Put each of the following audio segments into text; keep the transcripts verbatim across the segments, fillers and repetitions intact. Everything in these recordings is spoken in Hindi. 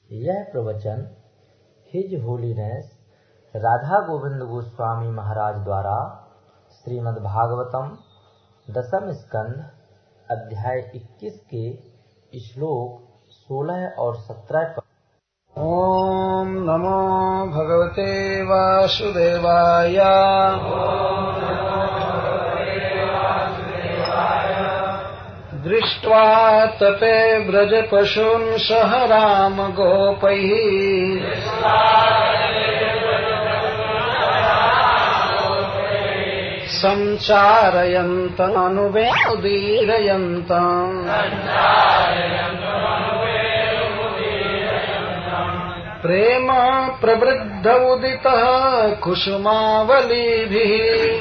यह प्रवचन हिज होलीनेस राधा गोविंद गोस्वामी महाराज द्वारा श्रीमद् भागवतम दसम स्कंध अध्याय इक्कीस के श्लोक सोलह और सत्रह पर। ओम नमो भगवते वासुदेवाय। दृष्ट्वा तपे व्रजपशून् सह राम गोपैः संचारयन्तम् अनुवेदीरयन्तम् प्रेम प्रवृद्ध उदितः कुसुमावलीभिः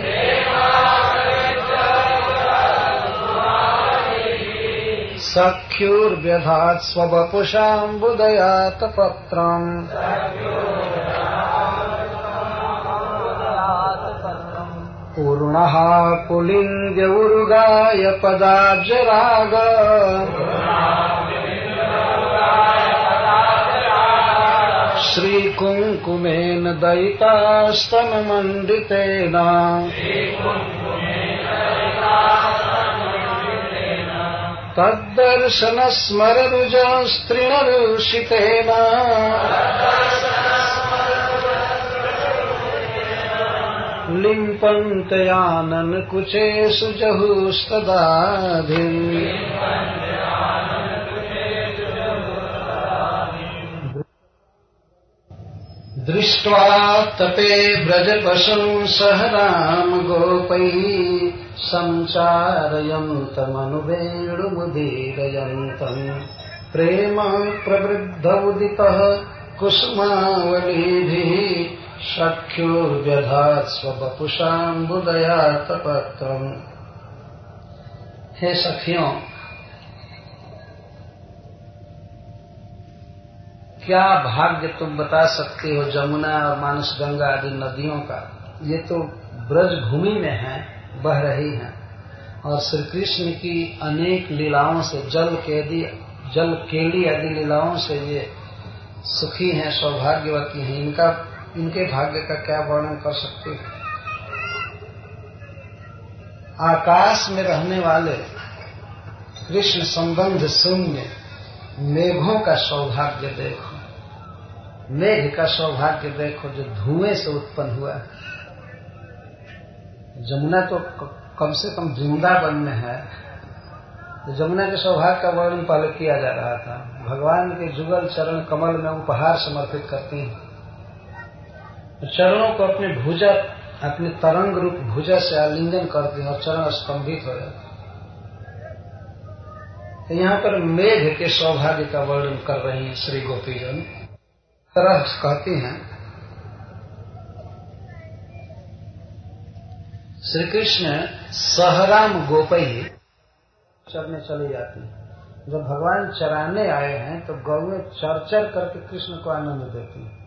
सख्युर्व्यधात् स्ववपुषाम्बुदयात् पत्रम् पूर्णः पुलिङ्गौरुगाय पदाब्जराग श्रीकुङ्कुमेन दयितास्तनमण्डितेन तद्दर्शनस्मररुजस्त्रिणरूषितेन लिम्पन्त्याननकुचेषु जहुस्तदाधिम् दृष्ट्वा तपे व्रजपशून् सह राम गोपैः संचारयन्तमनुवेणुमुदीरयन्तम् प्रेम प्रवृद्ध उदितः कुसुमावलीभिः सख्युर्व्यधात् स्ववपुषाम्बुदयात् पत्रम्। हे सखियों, क्या भाग्य तुम बता सकते हो जमुना और मानस गंगा आदि नदियों का। ये तो ब्रज भूमि में है, बह रही हैं, और श्री कृष्ण की अनेक लीलाओं से जल केली जल केली आदि लीलाओं से ये सुखी हैं, सौभाग्यवती हैं। इनका इनके भाग्य का क्या वर्णन कर सकते हैं। आकाश में रहने वाले कृष्ण संबंध शून्य मेघों का सौभाग्य देखो, मेघ का सौभाग्य देखो जो धुएं से उत्पन्न हुआ है। जमुना तो कम से कम वृंदावन में है, तो जमुना के सौभाग्य का वर्णन पहले किया जा रहा था। भगवान के जुगल चरण कमल में उपहार समर्पित करती हैं, चरणों को अपने भुजा अपने तरंग रूप भुजा से आलिंगन करती हैं और चरण स्तंभित हो जाते हैं। तो यहाँ पर मेघ के सौभाग्य का वर्णन कर रही हैं श्री गोपीजन। तरह कहती हैं, श्री कृष्ण सहराम गोपई चरने चली जाती हैं। जब भगवान चराने आए हैं तो गौएं चर चर करके कृष्ण को आनंद देती हैं।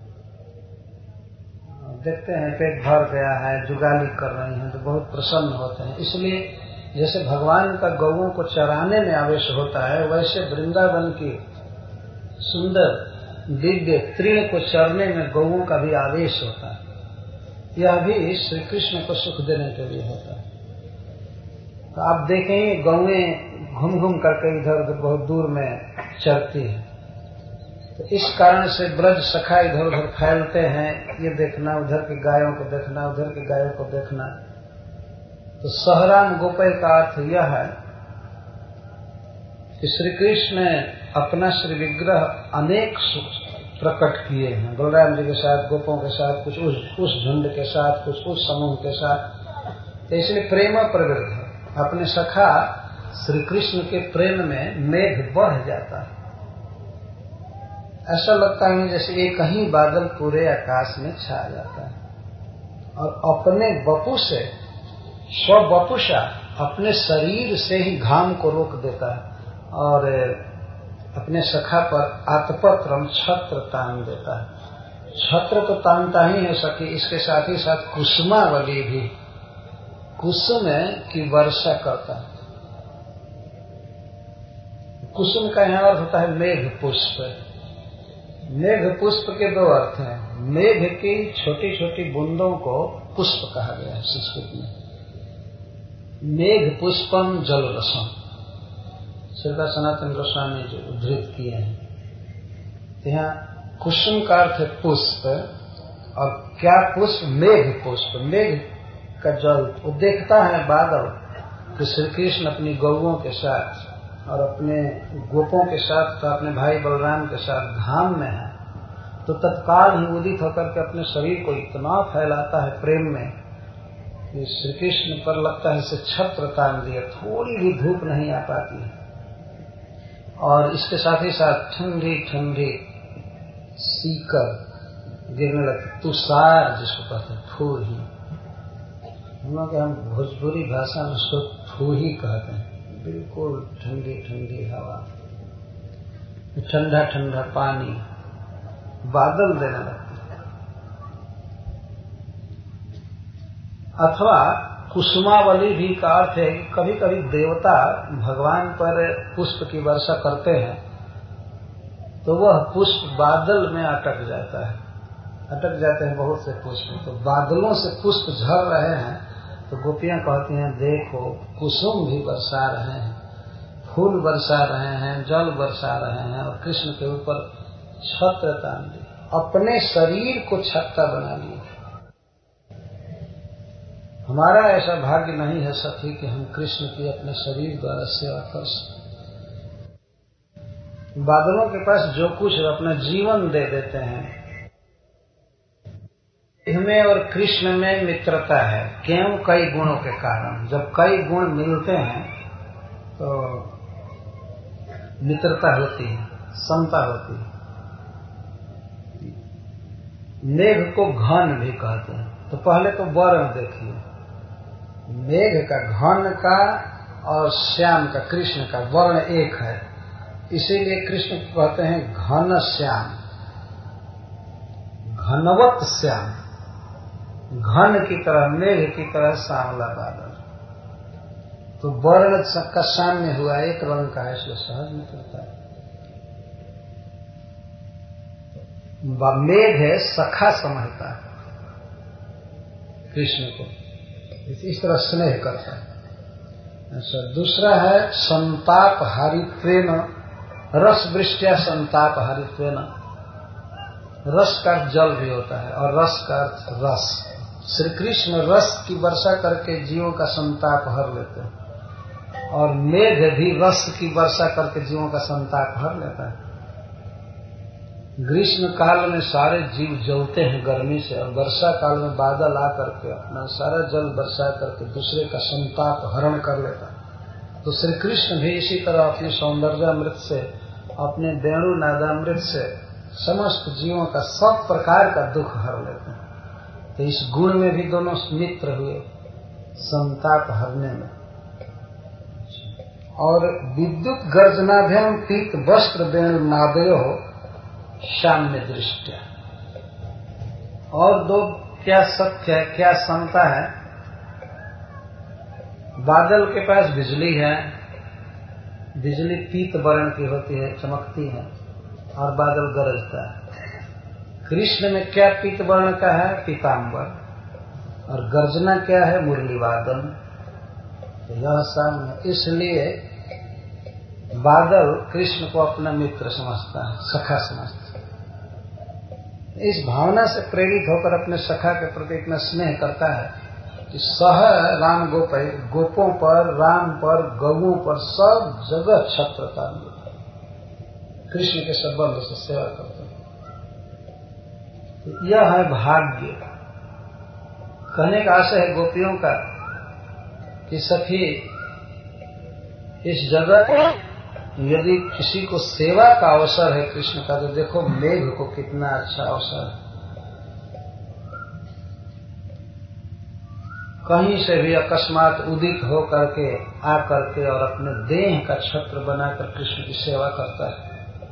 देखते हैं पेट भर गया है, जुगाली कर रही हैं तो बहुत प्रसन्न होते हैं। इसलिए जैसे भगवान का गौओं को चराने में आवेश होता है, वैसे वृंदावन की सुंदर दिव्य तृण को चरने में गौओं का भी आवेश होता है। यह भी श्री कृष्ण को सुख देने के लिए होता है। तो आप देखेंगे गौएं घूम घूम करके इधर उधर बहुत दूर में चरती हैं। तो इस कारण से ब्रज सखा इधर उधर फैलते हैं, ये देखना, उधर की गायों को देखना, उधर की गायों को देखना। तो सहराम गोपै का अर्थ यह है कि श्री कृष्ण ने अपना श्री विग्रह अनेक प्रकट किए हैं, बलराम जी के साथ, गोपों के साथ, कुछ उस, उस झुंड के साथ, कुछ उस समूह के साथ। तो इसलिए प्रेम प्रवृत्त अपने सखा श्री कृष्ण के प्रेम में मेघ बढ़ जाता है। ऐसा लगता है जैसे एक ही बादल पूरे आकाश में छा जाता है और अपने बपु से स्वबपुषा अपने शरीर से ही घाम को रोक देता है और अपने सखा पर आतपत्रम छत्र तान देता है। छत्र तो तानता ही है सखी, इसके साथ ही साथ कुसुमावली भी कुसुम की वर्षा करता है। कुसुम का यहाँ अर्थ होता है मेघ पुष्प। मेघ पुष्प के दो अर्थ हैं। मेघ की छोटी छोटी बूंदों को पुष्प कहा गया है संस्कृत में। मेघ पुष्पम जल रसम, श्रीला सनातन गोस्वामी जो उद्धृत किए हैं। यहाँ कुसुम का अर्थ है पुष्प, और क्या पुष्प? मेघ पुष्प। मेघ का जल वो देखता है बादल कि श्री कृष्ण अपनी गौओं के साथ और अपने गोपों के साथ तो अपने भाई बलराम के साथ धाम में है, तो तत्काल ही उदित होकर के अपने शरीर को इतना फैलाता है प्रेम में कि श्री कृष्ण पर लगता है इसे छत्र तान दिया, थोड़ी भी धूप नहीं आ पाती है। और इसके साथ ही साथ ठंडी ठंडी सीकर गिरने लगती, तुषार जिसको कहते हैं, फूल ही। हम लोग हम भोजपुरी भाषा में उसको फू ही कहते हैं। बिल्कुल ठंडी ठंडी हवा, ठंडा ठंडा पानी, बादल देने लगते हैं। अथवा कुसुमावली भी का अर्थ है कि कभी कभी देवता भगवान पर पुष्प की वर्षा करते हैं तो वह पुष्प बादल में अटक जाता है, अटक जाते हैं बहुत से पुष्प। तो बादलों से पुष्प झड़ रहे हैं तो गोपियां कहती हैं देखो कुसुम भी बरसा रहे हैं, फूल बरसा रहे हैं, जल बरसा रहे हैं, और कृष्ण के ऊपर छत्र तान दी, अपने शरीर को छत्ता बना लिया। हमारा ऐसा भाग्य नहीं है सखी कि हम कृष्ण की अपने शरीर द्वारा सेवा कर सकें। बादलों के पास जो कुछ है अपना जीवन दे देते हैं। इनमें और कृष्ण में मित्रता है, क्यों? कई गुणों के कारण। जब कई गुण मिलते हैं तो मित्रता होती है, समता होती है। मेघ को घन भी कहते हैं। तो पहले तो वर्ण देखिए, मेघ का, घन का और श्याम का, कृष्ण का वर्ण एक है, इसीलिए कृष्ण कहते हैं घन श्याम, घनवत श्याम, घन की तरह, मेघ की तरह सांवला बादल। तो वर्ण का साम्य हुआ, एक रंग का है, इसलिए सहज मित्रता है। मेघ है सखा समझता है कृष्ण को, इस तरह स्नेह करता है। अच्छा, दूसरा है संताप हरित्वेन, रस वृष्टिया संताप हरित्वेन। रस का जल भी होता है और रस का रस। श्री कृष्ण रस की वर्षा करके जीवों का संताप हर लेते हैं, और मेघ भी रस की वर्षा करके जीवों का संताप हर लेता है। ग्रीष्म काल में सारे जीव जलते हैं गर्मी से, और वर्षा काल में बादल आकर के अपना सारा जल बरसा करके दूसरे का संताप हरण कर लेता है। तो श्री कृष्ण भी इसी तरह अपने सौंदर्यामृत से, अपने वेणु नादामृत से समस्त जीवों का सब प्रकार का दुख हर लेते हैं। तो इस गुण में भी दोनों मित्र हुए, संताप हरने में। और विद्युत गर्जनाभ्याम पीत वस्त्र वेणु नादयो साम्य दृष्टिया। और दो क्या सत्य है, क्या समता है? बादल के पास बिजली है, बिजली पीत वर्ण की होती है, चमकती है, और बादल गरजता है। कृष्ण में क्या पीत वर्ण का है? पीतांबर। और गर्जना क्या है? मुरली वादन। तो यह साम्य, इसलिए बादल कृष्ण को अपना मित्र समझता है, सखा समझता है। इस भावना से प्रेरित होकर अपने सखा के प्रति इतना स्नेह करता है कि सह राम गोप गोपों पर, राम पर, गौओं पर सब जगह छत्र तान देता है, कृष्ण के संबंध से सेवा करता है। तो यह है भाग्य। कहने का आशय है गोपियों का कि सखी, इस जगत यदि किसी को सेवा का अवसर है कृष्ण का, तो देखो मेघ को कितना अच्छा अवसर है। कहीं से भी अकस्मात उदित हो करके आ करके और अपने देह का छत्र बनाकर कृष्ण की सेवा करता है।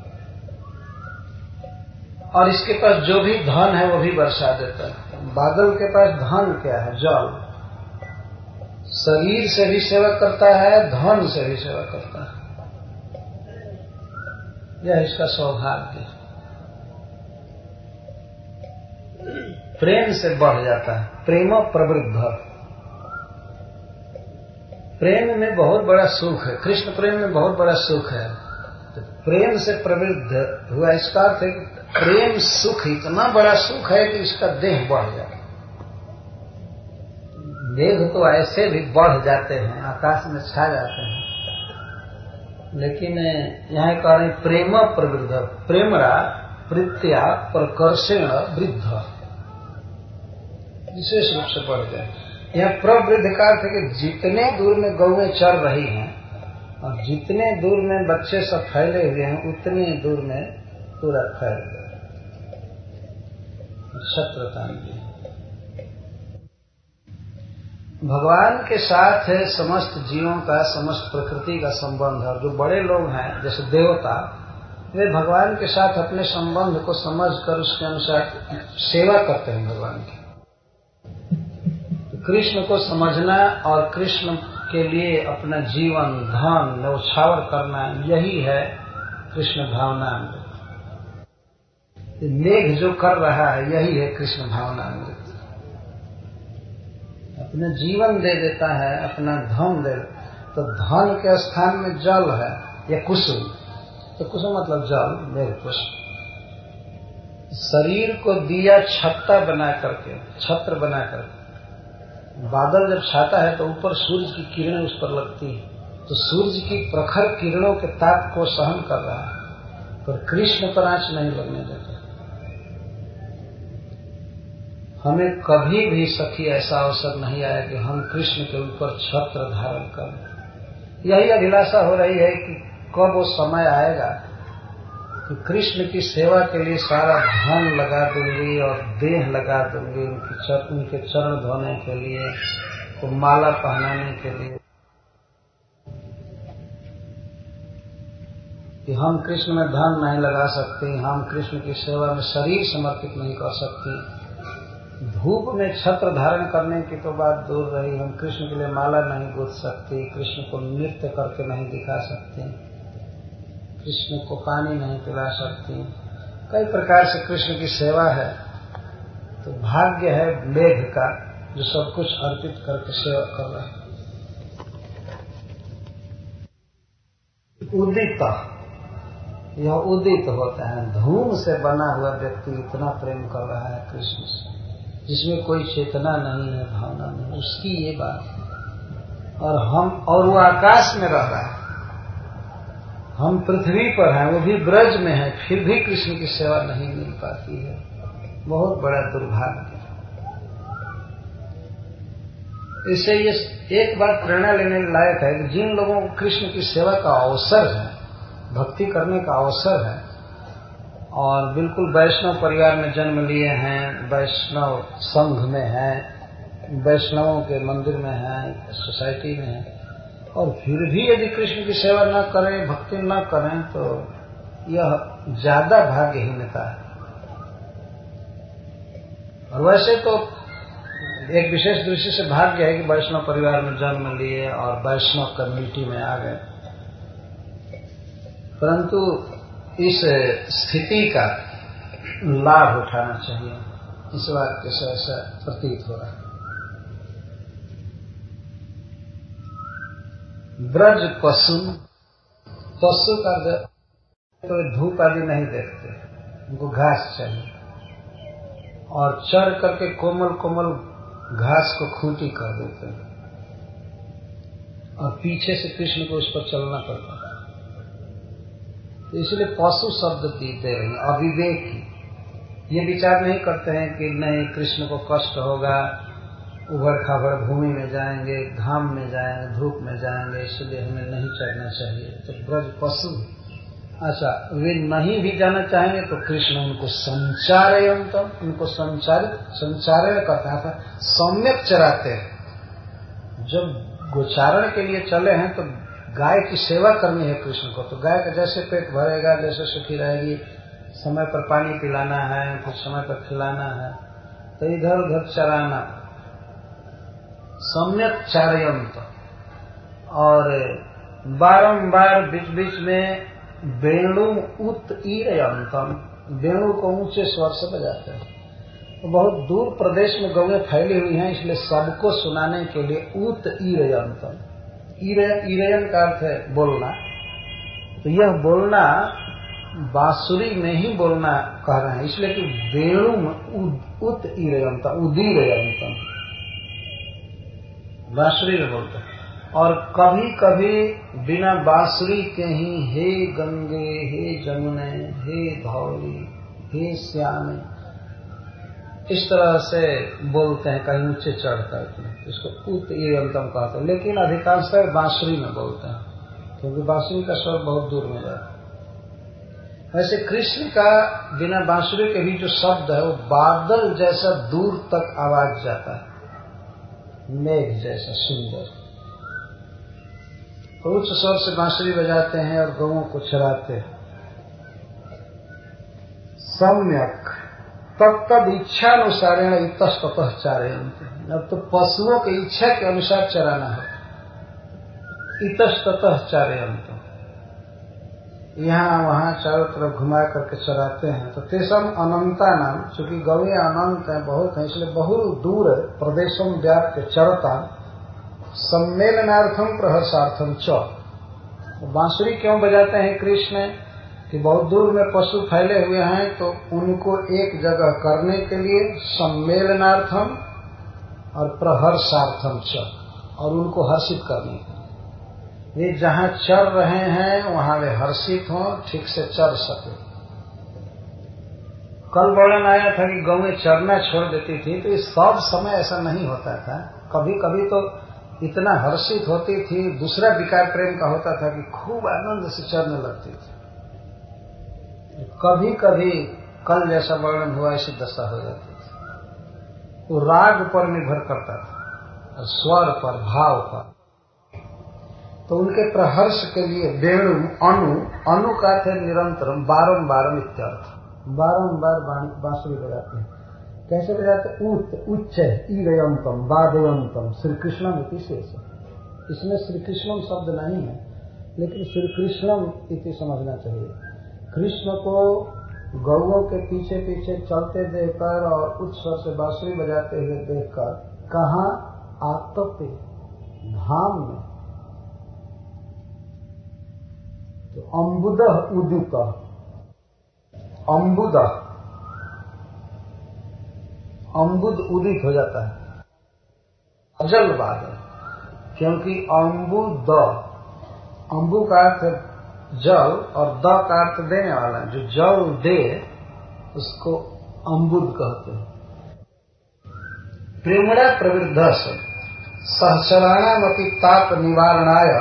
और इसके पास जो भी धन है वो भी बरसा देता है। बादल के पास धन क्या है? जल। शरीर से भी सेवा करता है, धन से भी सेवा करता है। यह इसका सौभाग्य है। प्रेम से बढ़ जाता है। प्रेम प्रवृद्ध, प्रेम में बहुत बड़ा सुख है, कृष्ण प्रेम में बहुत बड़ा सुख है। तो प्रेम से प्रवृद्ध हुआ, इसका अर्थ है कि प्रेम सुख इतना बड़ा सुख है कि इसका देह बढ़ जाता है। देह तो ऐसे भी बढ़ जाते हैं, आकाश में छा जाते हैं, लेकिन यहाँ कह रहे प्रेम प्रवृद्ध, प्रेमरा प्रीत्या प्रकर्षेण वृद्ध, विशेष रूप से बढ़ गए। यहाँ प्रवृद्ध का अर्थ है कि जितने दूर में गौएं चर रही हैं और जितने दूर में बच्चे सब फैले हुए हैं, उतने दूर में पूरा फैल गया, छत्रता मिली। भगवान के साथ है समस्त जीवों का, समस्त प्रकृति का संबंध है। जो बड़े लोग हैं जैसे देवता, वे भगवान के साथ अपने संबंध को समझकर उसके अनुसार सेवा करते हैं भगवान की। तो कृष्ण को समझना और कृष्ण के लिए अपना जीवन धन न्यौछावर करना, यही है कृष्ण भावनामृत। मेघ जो कर रहा है यही है कृष्ण भावनामृत। अपना जीवन दे देता है, अपना धन दे, तो धन के स्थान में जल है या कुसुम, तो कुसुम मतलब जल, मेघ पुष्प। शरीर को दिया छत्ता बना करके, छत्र बना करके। बादल जब छाता है तो ऊपर सूरज की किरणें उस पर लगती है, तो सूरज की प्रखर किरणों के ताप को सहन कर रहा है, पर कृष्ण पर आंच नहीं लगने देता। हमें कभी भी सखी ऐसा अवसर नहीं आया कि हम कृष्ण के ऊपर छत्र धारण करें। यही अभिलाषा हो रही है कि कब वो समय आएगा कि कृष्ण की सेवा के लिए सारा धन लगा दूंगी और देह लगा दूंगी, उनकी चर, उनके चरण धोने के लिए, को माला पहनाने के लिए, कि हम कृष्ण में धन नहीं लगा सकते, हम कृष्ण की सेवा में शरीर समर्पित नहीं कर सकती, धूप में छत्र धारण करने की तो बात दूर रही, हम कृष्ण के लिए माला नहीं गूंथ सकती, कृष्ण को नृत्य करके नहीं दिखा सकती, कृष्ण को पानी नहीं पिला सकती, कई प्रकार से कृष्ण की सेवा है। तो भाग्य है मेघ का जो सब कुछ अर्पित करके सेवा कर रहा है। उदित, यह उदित होता है, धूम से बना हुआ व्यक्ति इतना प्रेम कर रहा है कृष्ण से, जिसमें कोई चेतना नहीं है, भावना नहीं, उसकी ये बात। और हम, और वो आकाश में रह रहा है, हम पृथ्वी पर हैं, वो भी ब्रज में है, फिर भी कृष्ण की सेवा नहीं मिल पाती है। बहुत बड़ा दुर्भाग्य। इससे ये एक बात प्रेरणा लेने लायक है कि जिन लोगों को कृष्ण की सेवा का अवसर है, भक्ति करने का अवसर है, और बिल्कुल वैष्णव परिवार में जन्म लिए हैं, वैष्णव संघ में हैं, वैष्णवों के मंदिर में हैं, सोसाइटी में हैं, और फिर भी यदि कृष्ण की सेवा न करें, भक्ति न करें, तो यह ज्यादा भाग्यहीनता है। और वैसे तो एक विशेष दृष्टि से भाग्य है कि वैष्णव परिवार में जन्म लिए और वैष्णव कम्युनिटी में आ गए, परंतु इस स्थिति का लाभ उठाना चाहिए, इस वाक्य से ऐसा प्रतीत हो रहा है। ब्रज पशु, पशु का तो धूप आदि नहीं देखते, उनको घास चाहिए, और चर करके कोमल कोमल घास को खूंटी कर देते हैं, और पीछे से कृष्ण को उस पर चलना पड़ता है। तो इसलिए पशु शब्द दे रहे हैं, अविवेकी। ये विचार नहीं करते हैं कि नहीं कृष्ण को कष्ट होगा, उबड़ खाबड़ भूमि में जाएंगे, घाम में जाएंगे, धूप में जाएंगे, इसलिए हमें नहीं चढ़ना चाहिए। तो ब्रज पशु, अच्छा वे नहीं भी जाना चाहेंगे तो कृष्ण उनको संचारयन्तम, उनको संचारित संचारण करता है, सम्यक चराते हैं। जब गोचारण के लिए चले हैं तो गाय की सेवा करनी है कृष्ण को, तो गाय का जैसे पेट भरेगा, जैसे सुखी रहेगी, समय पर पानी पिलाना है, कुछ समय पर खिलाना है, तो इधर उधर चराना, सम्यक चारयंत। और बारंबार बीच बीच में वेणु उत ईरयंतम, वेणु को ऊंचे स्वर से बजाते हैं। तो बहुत दूर प्रदेश में गौएं फैली हुई हैं, इसलिए सबको सुनाने के लिए उत ईरयंतम, ईरयन का अर्थ है बोलना। तो यह बोलना बांसुरी में ही बोलना कह रहे हैं, इसलिए कि वेणु उत ईरयंतम, उदीरयंतम बांसुरी में बोलते हैं। और कभी कभी बिना बांसुरी के ही हे गंगे, हे जमुने, हे धौली, हे श्यामे, इस तरह से बोलते हैं, कहीं ऊंचे चढ़ करके, इसको उत ईरयंतम कहते हैं। लेकिन अधिकांश बांसुरी में बोलते हैं, क्योंकि बांसुरी का स्वर बहुत दूर में जाता है। वैसे कृष्ण का बिना बांसुरी के भी जो शब्द है वो बादल जैसा दूर तक आवाज जाता है, मेघ जैसा सुंदर। तो उच्च स्वर से बांसुरी बजाते हैं और गौओं को चराते हैं। सम्यक तब तब इच्छानुसारेण इतस्ततः चारयन्ते, अब तो पशुओं की इच्छा के अनुसार चराना है। इतस्ततः चारयन्ते, यहाँ वहाँ चारों तरफ घुमा करके चराते हैं। तो तेसम अनंता नाम, चूंकि गौएं अनंत हैं, बहुत हैं, इसलिए बहुत दूर प्रदेशों व्याप्त चरता सम्मेलनार्थम प्रहर्षार्थम च। बांसुरी क्यों बजाते हैं कृष्ण कि बहुत दूर में पशु फैले हुए हैं, तो उनको एक जगह करने के लिए सम्मेलनार्थम और प्रहर्षार्थम च, और उनको हर्षित करने के लिए। वे जहाँ चर रहे हैं वहाँ वे हर्षित हों, ठीक से चर सके। कल वर्णन आया था कि गौएं चरना छोड़ देती थी, तो इस सब समय ऐसा नहीं होता था। कभी कभी तो इतना हर्षित होती थी, दूसरा विकार प्रेम का होता था कि खूब आनंद से चरने लगती थी। कभी कभी कल जैसा वर्णन हुआ ऐसी दशा हो जाती थी। वो राग पर निर्भर करता था, स्वर पर, भाव पर। तो उनके प्रहर्ष के लिए वेणु अनु, अनु का अर्थ है निरंतरम, बारंबार इत्यर्थ, बारंबार बांसुरी बजाते हैं। कैसे बजाते? उत, उच्च, ईरयंतम, वादयंतम, श्री कृष्णम इति शेष। इसमें श्री कृष्णम शब्द नहीं है, लेकिन श्री कृष्णम इति समझना चाहिए। कृष्ण को गौओं के पीछे पीछे चलते देखकर और उच्च स्वर से बांसुरी बजाते हुए देखकर, कहाँ? आतपे, धाम में। तो अम्बुदः उदित, अम्बुद अम्बुद उदित हो जाता है, अजल बादल, क्योंकि अम्बुद, अम्बु का अर्थ जल और द का अर्थ देने वाला, जो जल दे उसको अम्बुद कहते हैं। प्रेमणा प्रवृद्ध से सहचराणामपि ताप निवारणाय,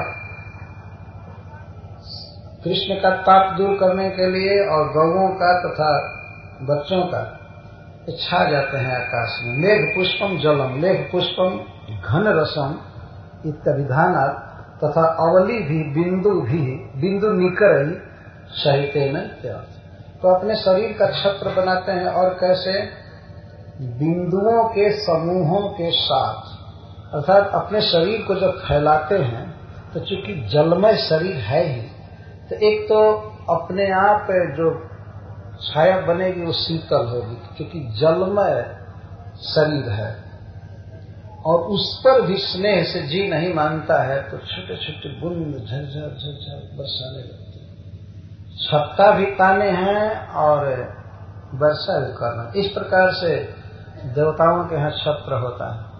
कृष्ण का ताप दूर करने के लिए और गौओं का तथा बच्चों का छा जाते हैं आकाश में। मेघ पुष्पम जलम, मेघ पुष्पम घन रसम इत्याभिधानात्, तथा अवली भी, बिंदु भी, बिंदु निकर ही सहितेन। तो अपने शरीर का छत्र बनाते हैं, और कैसे? बिंदुओं के समूहों के साथ, अर्थात अपने शरीर को जब फैलाते हैं तो चूंकि जलमय शरीर है ही, तो एक तो अपने आप जो छाया बनेगी वो शीतल होगी, क्योंकि जलमय शरीर है, और उस पर भी स्नेह से जी नहीं मानता है, तो छोटे छोटे बूंद झरझर झरझर बरसाने लगते हैं। छत्ता भी ताने हैं और वर्षा भी करना। इस प्रकार से देवताओं के यहाँ छत्र होता है।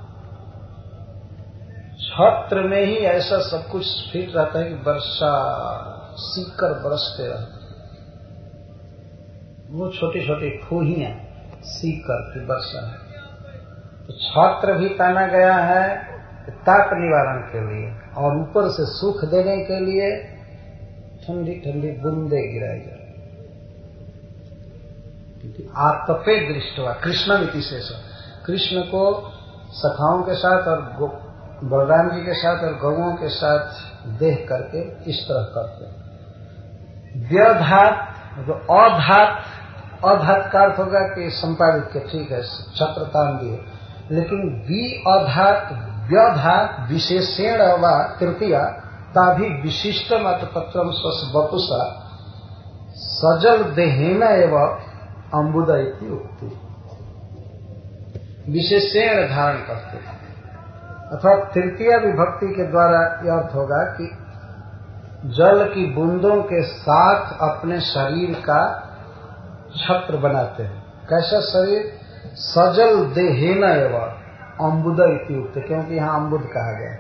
छत्र में ही ऐसा सब कुछ फिट रहता है कि वर्षा सीकर बरसते रहते, वो छोटी छोटी फूहियां सीकर की वर्षा है। तो छत्र भी ताना गया है ताप निवारण के लिए, और ऊपर से सुख देने के लिए ठंडी ठंडी बूंदे गिराई जाए। क्योंकि आतपे दृष्टवा कृष्ण विशेष, कृष्ण को सखाओं के साथ और बलराम जी के साथ और गौओं के साथ देख करके इस तरह करते हैं। व्यधात, जो अधात, अधात का अर्थ होगा कि संपादित के, ठीक है, छत्र तान दिए, लेकिन वि अधात व्यधात विशेषेण व तृतीया ताभि विशिष्ट मत पत्रम स्वस वपुषा सजल देहेन एवं अम्बुद इति उक्ति। विशेषण धारण करते हैं। अथवा तृतीय विभक्ति के द्वारा यह अर्थ होगा कि जल की बूंदों के साथ अपने शरीर का छत्र बनाते हैं। कैसा शरीर? सजल देहेन एवं अम्बुद इत्युक्त, क्योंकि यहाँ अम्बुद कहा गया।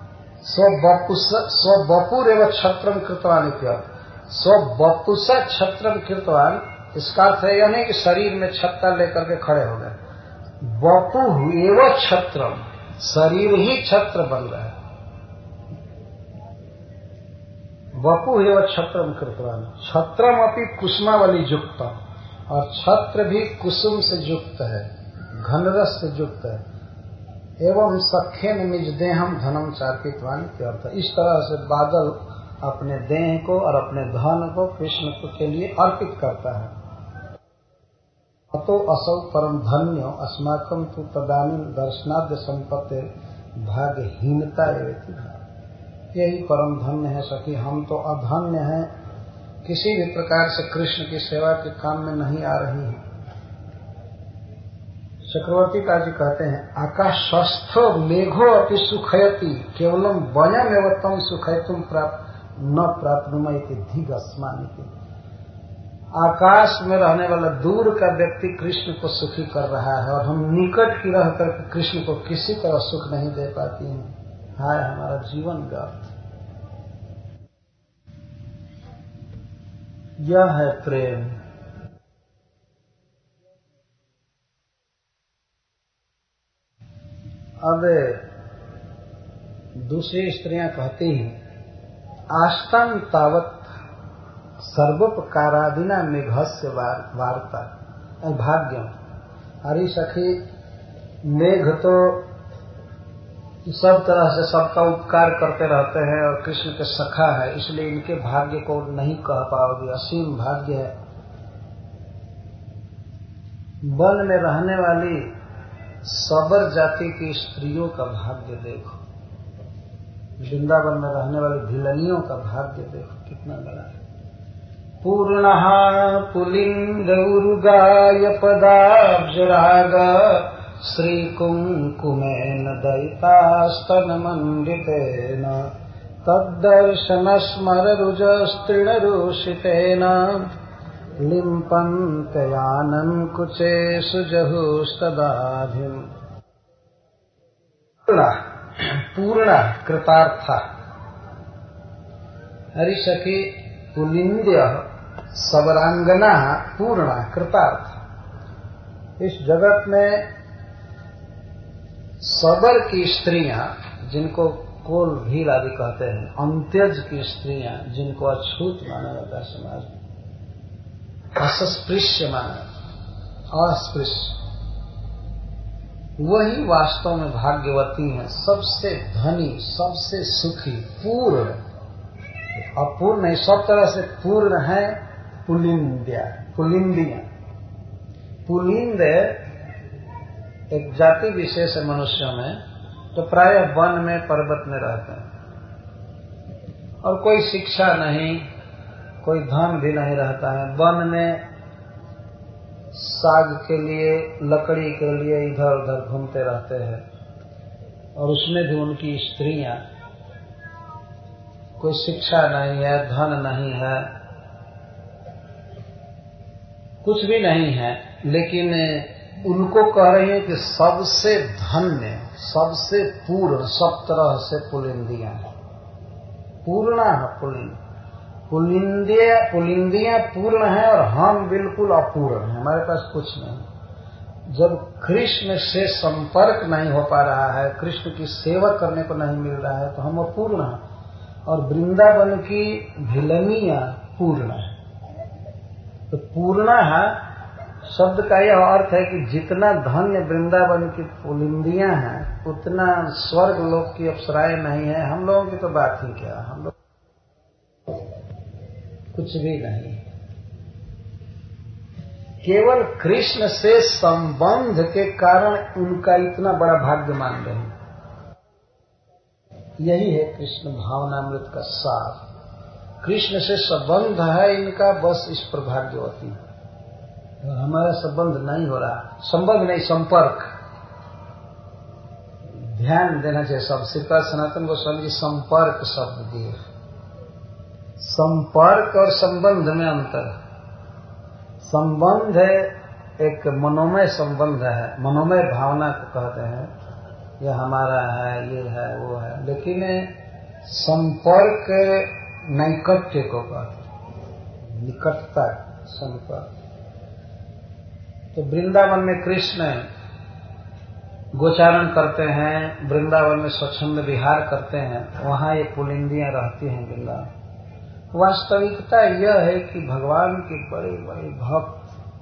स्वबपुर एवं छत्रम कृतवान इत्युक्त। स्वबपुषा छत्रम कृतवान, इसका अर्थ है यह नहीं कि शरीर में छत्ता लेकर के खड़े हो गए। बपु एवं छत्रम, शरीर ही छत्र बन रहा है। बपु एवं छत्रम कृतवान, छत्रम अपनी कुसुमावली युक्तम, और छत्र भी कुसुम से युक्त है, घनरस से युक्त है। एवं सखेन निज देहम धनम चार्पितवान के अर्थ। इस तरह से बादल अपने देह को और अपने धन को कृष्ण के लिए अर्पित करता है। अतो असौ परम धन्यो अस्माकं तु तदानीं दर्शनाद्य संपत्ति भाग्यहीनता एवं। यही परम धन्य है सखी, हम तो अधन्य हैं, किसी भी प्रकार से कृष्ण की सेवा के काम में नहीं आ रही हैं। चक्रवर्ती काजी कहते हैं, आकाशस्थो मेघो अपि सुखयति केवलम वयम एवं तम सुखयतुम प्राप्त न प्राप्नुमैति धिगस्मानिति। आकाश में रहने वाला दूर का व्यक्ति कृष्ण को सुखी कर रहा है और हम निकट की रहकर कृष्ण को किसी तरह सुख नहीं दे पाती हैं। हाय हमारा जीवन व्यर्थ। यह है प्रेम। अब दूसरी स्त्रियां कहती हैं, आस्तान तावत सर्वोपकारादिना मेघस्य वार्ता भाग्यम। हरी सखी, मेघ तो सब तरह से सबका उपकार करते रहते हैं और कृष्ण के सखा है, इसलिए इनके भाग्य को नहीं कह पाओगे, असीम भाग्य है। वन में रहने वाली सबर जाति की स्त्रियों का भाग्य देखो, वृंदावन में रहने वाली भिलनियों का भाग्य देखो कितना बड़ा है। पूर्णः पुलिंदौर्गाय पदाब्जराग श्रीकुङ्कुमेन दयितास्तनमण्डितेन तद्दर्शनस्मररुजस्तृणरूषितेन लिम्पन्त्ययानम् कुचे सुजहुस्तदाधिम्। पूर्ण कृतार्थ हरि सखी पुलिंद्य सबरांगना पूर्ण कृतार्थ। इस जगत में सबर की स्त्रियां जिनको कोल भील आदि कहते हैं, अंत्यज की स्त्रियां जिनको अछूत माना जाता है समाज में, असस्पृश्य माना, अस्पृश्य, वही वास्तव में भाग्यवती हैं, सबसे धनी, सबसे सुखी, पूर्ण। अपूर्ण नहीं, सब तरह से पूर्ण है। पुलिंद्या, पुलिंदिया। पुलिंद एक जाति विशेष है मनुष्यों में, तो प्रायः वन में पर्वत में रहते हैं और कोई शिक्षा नहीं, कोई धन भी नहीं रहता है। वन में साग के लिए, लकड़ी के लिए इधर उधर घूमते रहते हैं और उसमें भी उनकी स्त्रियां, कोई शिक्षा नहीं है, धन नहीं है, कुछ भी नहीं है, लेकिन उनको कह रही है कि सबसे धन्य, सबसे पूर्ण, सब तरह से पुलिंदियां हैं। पूर्णा है पुलिंद, पुलिंदिया पुलिंदियां पूर्ण है और हम बिल्कुल अपूर्ण हैं, हमारे पास कुछ नहीं। जब कृष्ण से संपर्क नहीं हो पा रहा है, कृष्ण की सेवा करने को नहीं मिल रहा है, तो हम अपूर्ण हैं। और वृंदावन की भिलनियां पूर्ण है। तो पूर्ण है शब्द का यह अर्थ है कि जितना धन्य वृंदावन की पुलिंदियां हैं, उतना स्वर्ग लोक की अप्सराएं नहीं है। हम लोगों की तो बात ही क्या, हम लोग कुछ भी नहीं। केवल कृष्ण से संबंध के कारण उनका इतना बड़ा भाग्य मान रहे हैं। यही है कृष्ण भावनामृत का सार। कृष्ण से संबंध है इनका, बस इस पर भाग्यवती। हमारा संबंध नहीं हो रहा, संबंध नहीं, संपर्क, ध्यान देना चाहिए सब। श्रीपाद सनातन गोस्वामी जी संपर्क शब्द दिए। संपर्क और संबंध में अंतर। संबंध एक मनोमय संबंध है, मनोमय भावना को कहते हैं, यह हमारा है, ये है, वो है। लेकिन संपर्क नैकट्य को कहते हैं, निकटता संपर्क। तो वृंदावन में कृष्ण गोचारण करते हैं, वृंदावन में स्वच्छंद विहार करते हैं, वहां ये पुलिंदियां रहती हैं वृंदावन। वास्तविकता यह है कि भगवान के बड़े बड़े भक्त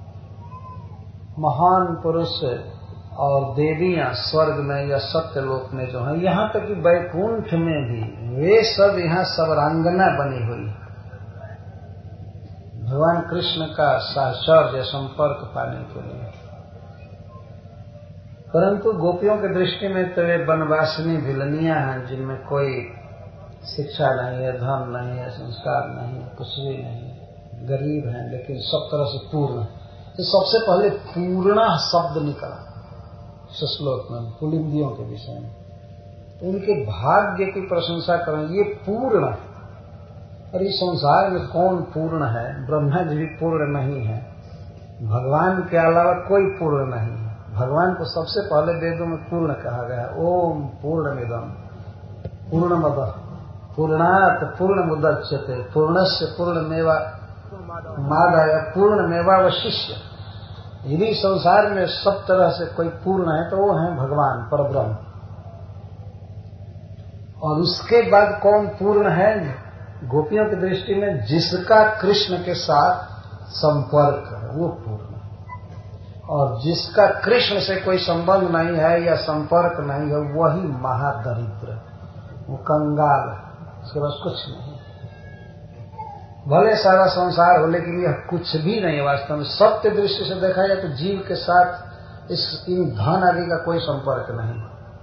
महान पुरुष और देवियां स्वर्ग में या सत्यलोक में जो है, यहाँ तक कि वैकुंठ में भी वे सब यहाँ सर्वांगना बनी हुई है भगवान कृष्ण का साहचर्य संपर्क पाने के लिए। परंतु गोपियों की दृष्टि में तो वे वनवासिनी विलनियां हैं, जिनमें कोई शिक्षा नहीं है, धन नहीं है, संस्कार नहीं है, कुछ भी नहीं है, गरीब हैं लेकिन सब तरह से पूर्ण। तो सबसे पहले पूर्णा शब्द निकला इस श्लोक में पुलिंदियों के विषय में। तो उनके भाग्य की प्रशंसा करें, ये पूर्ण। और इस संसार में कौन पूर्ण है? ब्रह्मा जी भी पूर्ण नहीं है, भगवान के अलावा कोई पूर्ण नहीं है। भगवान को सबसे पहले वेदों में पूर्ण कहा गया। ओम पूर्णमिदं पूर्णमदः पूर्णात् पूर्णमुदच्यते पूर्णस्य पूर्णमेवा मादाय पूर्णमेवावशिष्य। यदि संसार में सब तरह से कोई पूर्ण है तो वो है भगवान परब्रह्म। और उसके बाद कौन पूर्ण है? गोपियों की दृष्टि में जिसका कृष्ण के साथ संपर्क है वो पूर्ण है, और जिसका कृष्ण से कोई संबंध नहीं है या संपर्क नहीं है वही महादरिद्र, वो कंगाल है, उसके पास कुछ नहीं। भले सारा संसार हो लेकिन यह कुछ भी नहीं है वास्तव में। सत्य दृष्टि से देखा जाए तो जीव के साथ इस इन धन आदि का कोई संपर्क नहीं।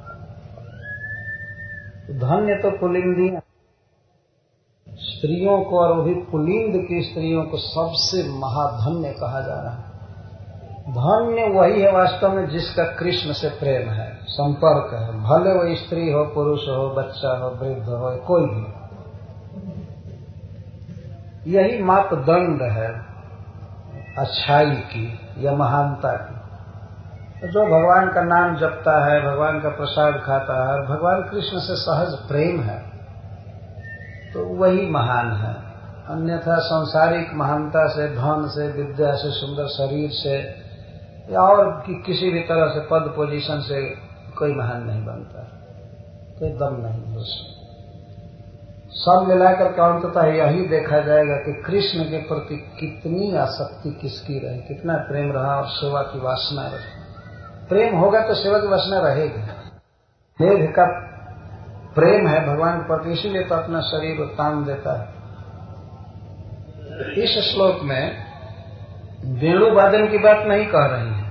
धन्य तो पुलिंदी स्त्रियों को, और वो भी पुलिंद की स्त्रियों को सबसे महाधन्य कहा जा रहा है। धन्य वही है वास्तव में जिसका कृष्ण से प्रेम है, संपर्क है, भले वो स्त्री हो, पुरुष हो, बच्चा हो, वृद्ध हो, कोई भी। यही मापदंड है अच्छाई की या महानता की। जो भगवान का नाम जपता है, भगवान का प्रसाद खाता है, भगवान कृष्ण से सहज प्रेम है, तो वही महान है। अन्यथा सांसारिक महानता से, धन से, विद्या से, सुंदर शरीर से या और कि, किसी भी तरह से पद पोजीशन से कोई महान नहीं बनता, कोई दम नहीं उसमें। सब मिलाकर के अंततः यही देखा जाएगा कि कृष्ण के प्रति कितनी आसक्ति किसकी रही, कितना प्रेम रहा और सेवा की वासना रही। प्रेम होगा तो सेवा की वासना रहेगी। मेघ का प्रेम है भगवान के प्रति, इसीलिए तो अपना शरीर को तान देता है। इस श्लोक में वेणुवादन की बात नहीं कह रही है,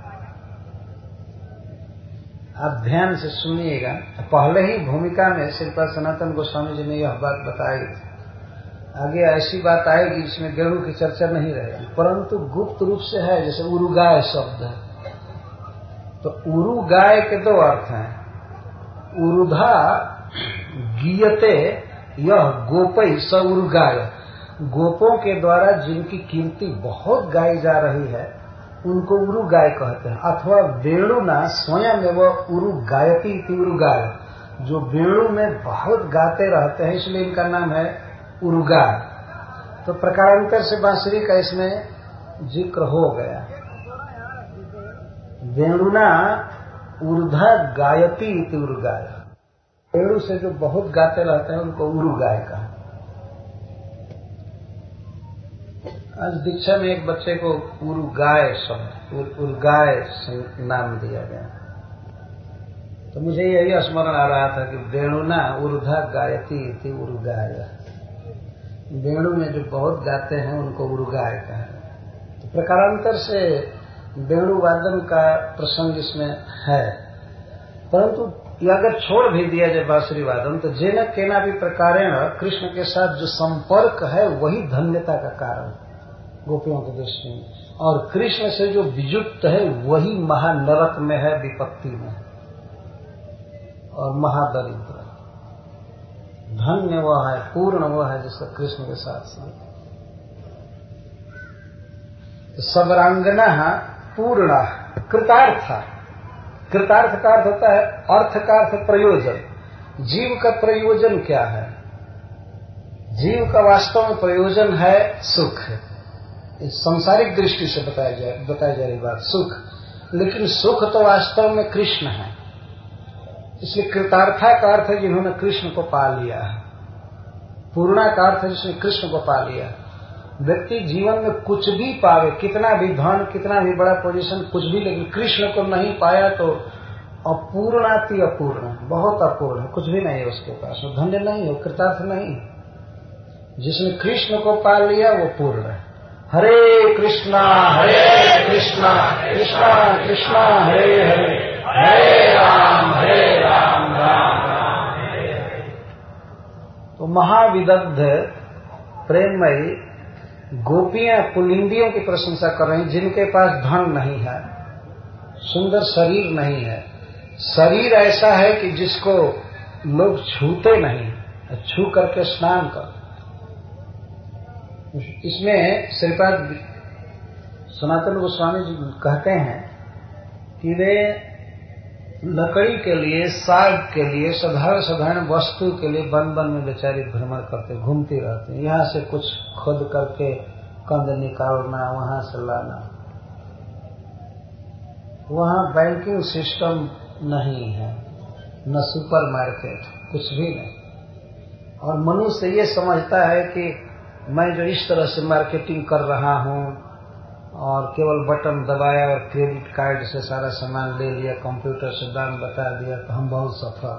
आप ध्यान से सुनिएगा। पहले ही भूमिका में श्रीपाद सनातन गोस्वामी जी ने यह बात बताई। आगे ऐसी बात आएगी जिसमें वेणु की चर्चा नहीं रहेगी, परंतु गुप्त रूप से है। जैसे उरुगाय शब्द है, तो उरुगाय के दो अर्थ हैं। उरुधा गीयते यह गोपई स उरुगाय, गोपों के द्वारा जिनकी कीर्ति बहुत गाई जा रही है उनको उरुगाय कहते हैं। अथवा वेणुना स्वयं में वो उरु गायती इति उरुगाय, जो वेणु में बहुत गाते रहते हैं इसलिए इनका नाम है उरुगाय। तो प्रकारांतर से बांसुरी का इसमें जिक्र हो गया। वेणुना ऊर्धा गायती इति उरुगाय, वेणु से जो बहुत गाते रहते हैं उनको उरुगाय कहा। आज दीक्षा में एक बच्चे को उरुगाय शब्द उरुगाय नाम दिया गया, तो मुझे यही स्मरण आ रहा था कि वेणुना ऊर्धा गायती इति उरुगाय, वेणु में जो बहुत गाते हैं उनको उरुगाय कहा। तो प्रकारांतर से वेणुवादन का प्रसंग इसमें है, परंतु ये अगर छोड़ भी दिया जाए बांसुरी वादन तो जेन केना भी प्रकारेण कृष्ण के साथ जो संपर्क है वही धन्यता का कारण गोपियों की दृष्टि में, और कृष्ण से जो वियुक्त है वही महानरक में है, विपत्ति में। और महादरिद्र। धन्य वह है, पूर्ण वह है जिसका कृष्ण के साथ संग। सबरांगना पूर्ण कृतार्थ। कृतार्थ का अर्थ होता है अर्थ का अर्थ प्रयोजन। जीव का प्रयोजन क्या है? जीव का वास्तव में प्रयोजन है सुख। इस सांसारिक दृष्टि से बताया जा बताई जा रही बात सुख, लेकिन सुख तो वास्तव में कृष्ण है। इसलिए कृतार्था का अर्थ है जिन्होंने कृष्ण को पा लिया है। पूर्णा का अर्थ है जिसने कृष्ण को पा लिया। व्यक्ति जीवन में कुछ भी पावे, कितना भी धन, कितना भी बड़ा पोजीशन, कुछ भी, लेकिन कृष्ण को नहीं पाया तो अपूर्णाति अपूर्ण, बहुत अपूर्ण है, कुछ भी नहीं है उसके पास, वो धन्य नहीं है, कृतार्थ नहीं। जिसने कृष्ण को पा लिया वो पूर्ण है। हरे कृष्णा हरे कृष्णा कृष्णा कृष्णा हरे हरे, हरे राम हरे राम राम राम हरे हरे। तो महाविदग्ध प्रेममयी गोपियां पुलिंदियों की प्रशंसा कर रही, जिनके पास धन नहीं है, सुंदर शरीर नहीं है, शरीर ऐसा है कि जिसको लोग छूते नहीं, छू करके स्नान कर। इसमें श्रीपाद सनातन गोस्वामी जी कहते हैं कि वे लकड़ी के लिए, साग के लिए, साधारण साधारण वस्तु के लिए वन वन में बेचारी भ्रमण करते, घूमती रहते हैं। यहाँ से कुछ खोद करके कंद निकालना, वहां से लाना। वहां बैंकिंग सिस्टम नहीं है, न सुपर मार्केट, कुछ भी नहीं। और मनुष्य ये समझता है कि मैं जो इस तरह से मार्केटिंग कर रहा हूं और केवल बटन दबाया और क्रेडिट कार्ड से सारा सामान ले लिया, कंप्यूटर से दाम बता दिया तो हम बहुत सफल।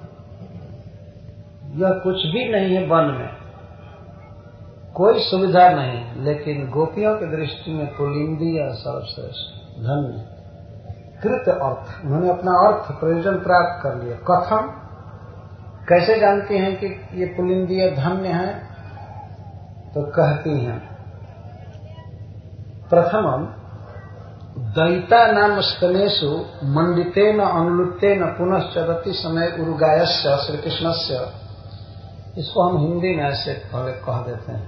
यह कुछ भी नहीं है। वन में कोई सुविधा नहीं, लेकिन गोपियों की दृष्टि में पुलिंदी या सर्वश्रेष्ठ धन्य कृत अर्थ। उन्होंने अपना अर्थ प्रयोजन प्राप्त कर लिया। कथम, कैसे जानती हैं कि ये पुलिंदी धन्य है? तो कहती हैं, प्रथमम दैता नाम स्तनेषु मंडितेन अनुलुप्तेन पुनश्चरति समय उरुगायस्य श्री कृष्णस्य। इसको हम हिंदी में ऐसे पहले कह देते हैं।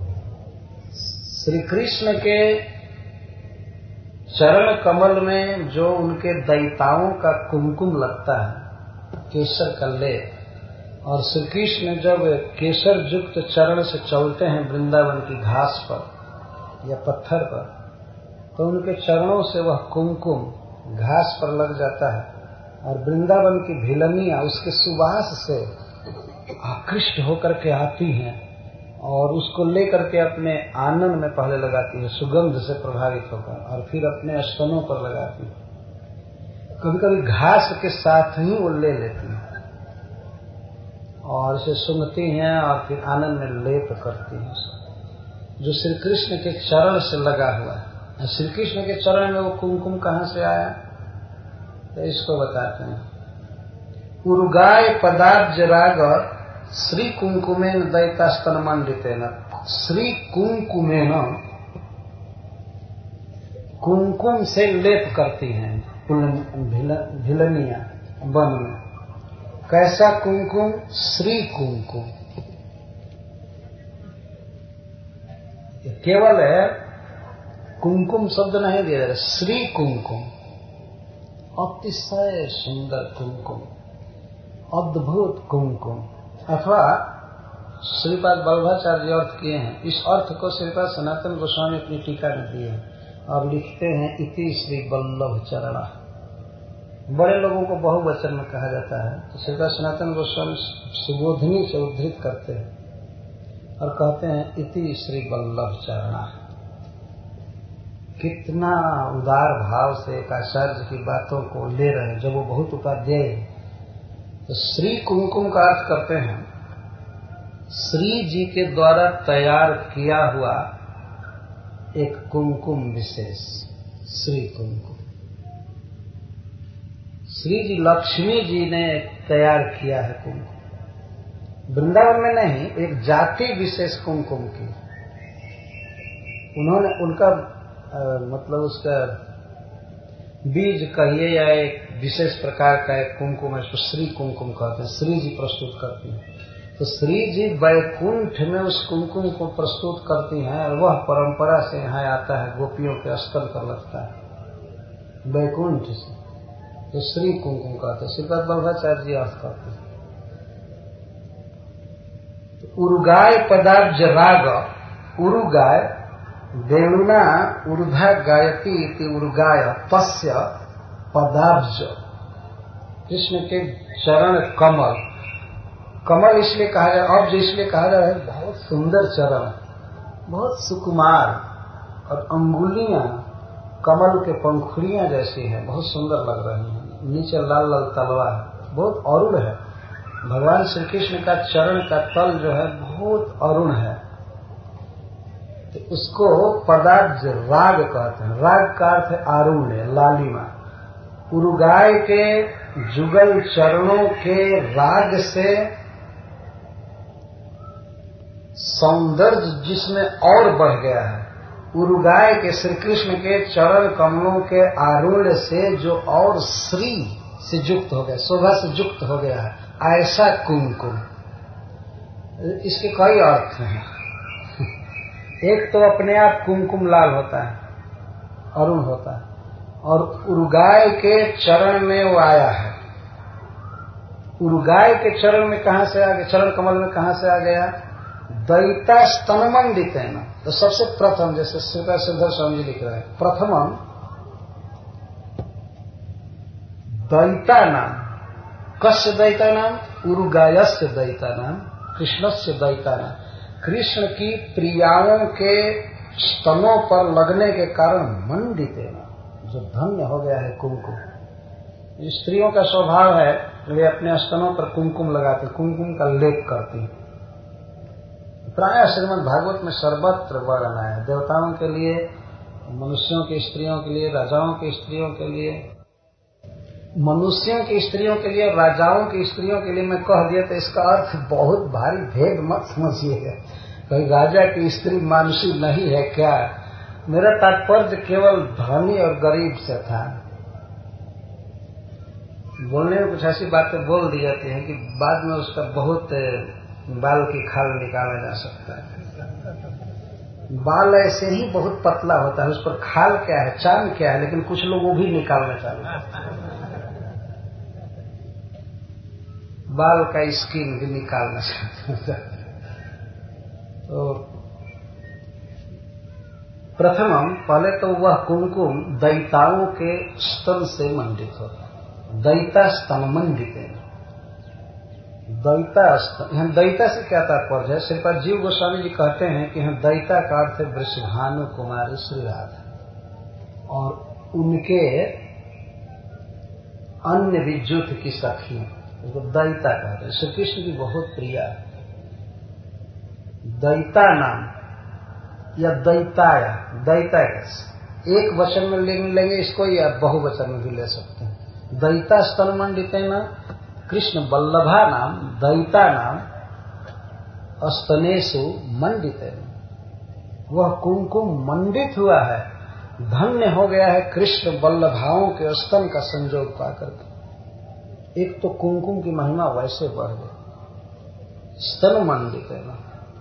श्री कृष्ण के चरण कमल में जो उनके दैताओं का कुमकुम लगता है, केसर का लेप, और श्री कृष्ण जब केसर युक्त चरण से चलते हैं वृंदावन की घास पर या पत्थर पर, तो उनके चरणों से वह कुमकुम घास पर लग जाता है और वृंदावन की भिलनियां उसके सुवास से आकृष्ट होकर के आती हैं और उसको लेकर के अपने आनन में पहले लगाती है, सुगंध से प्रभावित होकर, और फिर अपने स्तनों पर लगाती है। कभी कभी घास के साथ ही वो ले लेती है और इसे सूंघती हैं और फिर आनंद में लेप करती हैं, जो श्री कृष्ण के चरण से लगा हुआ है। श्री कृष्ण के चरण में वो कुमकुम कहाँ से आया? तो इसको बताते हैं। उर्गाय पदाब्ज राग श्री कुंकुमेन दैतास्तन मंडितेन। श्री कुंकुमेन, कुमकुम से लेप करती हैं भिलनिया वन में। कैसा कुमकुम? श्री कुमकुम। केवल है कुमकुम शब्द नहीं दिया जा रहा, श्री कुमकुम, अतिशय सुंदर कुमकुम, अद्भुत कुमकुम। अथवा श्रीपाद वल्लभाचार्य जी अर्थ किए हैं। इस अर्थ को श्रीपाद सनातन गोस्वामी अपनी टीका में दिए हैं और लिखते हैं, इति श्री वल्लभ चरणा। बड़े लोगों को बहुवचन में कहा जाता है, तो श्रीपाद सनातन गोस्वामी सुबोधनी से उद्धृत करते हैं और कहते हैं, इति श्री वल्लभ चरणा। कितना उदार भाव से एक आचार्य की बातों को ले रहे हैं, जब वो बहुत उपाध्याय। तो श्री कुमकुम का अर्थ करते हैं श्री जी के द्वारा तैयार किया हुआ एक कुमकुम विशेष, श्री कुमकुम। श्री जी लक्ष्मी जी ने तैयार किया है कुमकुम, वृंदावन में नहीं, एक जाति विशेष कुमकुम की उन्होंने, उनका आ, मतलब उसका बीज कहिए या एक विशेष प्रकार का एक कुमकुम है, इसको श्री कुमकुम कहते हैं, श्री जी प्रस्तुत करती हैं। तो श्री जी वैकुंठ में उस कुमकुम को प्रस्तुत करती हैं और वह परंपरा से यहाँ आता है, गोपियों के स्तर पर लगता है वैकुंठ से, तो श्री कुमकुम कहते हैं। श्रीपद वल्लभाचार्य जी अर्थ करते हैं। तो उरुगाय पदाब्ज राग, उरुगाय वेणुना ऊर्धा गायती इति उरुगाय तस्य पदाब्ज, कृष्ण के चरण कमल, कमल इसलिए कहा जा रहा है, अब्ज इसलिए कहा जा रहा है, बहुत सुंदर चरण, बहुत सुकुमार, और अंगुलियां कमल के पंखुड़ियां जैसी हैं, बहुत सुंदर लग रही हैं, नीचे लाल लाल तलवा है, बहुत अरुण है। भगवान श्री कृष्ण का चरण का तल जो है बहुत अरुण है, तो उसको पदाब्ज राग कहते हैं। राग का अर्थ है आरुण्य, लालिमा। उरुगाय के जुगल चरणों के राग से सौंदर्य जिसमें और बढ़ गया है, उरुगाय के श्री कृष्ण के चरण कमलों के आरुण्य से जो और श्री से युक्त हो गया, शोभा से युक्त हो गया है, ऐसा कुमकुम। इसके कई अर्थ हैं। एक तो अपने आप कुमकुम लाल होता है, अरुण होता है, और उरुगाय के चरण में वो आया है। उरुगाय के चरण में कहां से आ गया, चरण कमल में कहां से आ गया? दैता स्तनमंडित है ना। तो सबसे प्रथम, जैसे श्रीपाद श्रीधर स्वामी जी लिख रहे हैं, प्रथमम दैता नाम, कस्य दैता नाम? उरुगायस्य दैता नाम, कृष्णस्य दैता नाम। कृष्ण की प्रियाओं के स्तनों पर लगने के कारण मंडित है ना, जो धन्य हो गया है कुमकुम। स्त्रियों का स्वभाव है, वे अपने स्तनों पर कुमकुम लगाती, कुमकुम का लेप करती। प्राय श्रीमद् भागवत में सर्वत्र वर्णन है, देवताओं के लिए, मनुष्यों की स्त्रियों के लिए, राजाओं की स्त्रियों के लिए, मनुष्यों की स्त्रियों के लिए, राजाओं की स्त्रियों के लिए। मैं कह दिया तो इसका अर्थ बहुत भारी भेद मत समझिएगा, कोई राजा की स्त्री मानुषी नहीं है क्या। मेरा तात्पर्य केवल धनी और गरीब से था। बोलने में कुछ ऐसी बातें बोल दी जाती हैं कि बाद में उसका बहुत बाल की खाल निकाला जा सकता है। बाल ऐसे ही बहुत पतला होता है, उस पर खाल क्या है, चांद क्या है, लेकिन कुछ लोग वो भी निकालना चाहते हैं। बाल का स्किन भी निकालना चाहते हैं। तो प्रथमम, पहले तो वह कुमकुम दैताओं के स्तन से मंडित होता है। दैता स्तन मंडित है। दैता स्तन, यहाँ दैता से क्या तात्पर्य है? श्रीपाद जीव गोस्वामी जी कहते हैं कि यहाँ दैता का अर्थ है वृषभानु कुमारी श्री राधा, और उनके अन्य विद्युत की सखी, उसको दैता कहते हैं। श्री कृष्ण की बहुत प्रिया है। दैता नाम या दैताया, दैता एक वचन में लेंगे इसको, या बहुवचन में भी ले सकते हैं। दैता स्तन मंडित है ना, कृष्ण वल्लभा नाम, दैता नाम स्तनेषु मंडित है। वह कुमकुम मंडित हुआ है, धन्य हो गया है कृष्ण वल्लभाओं के स्तन का संयोग पाकर के। एक तो कुमकुम की महिमा वैसे बढ़ गई, स्तन मंडित है ना।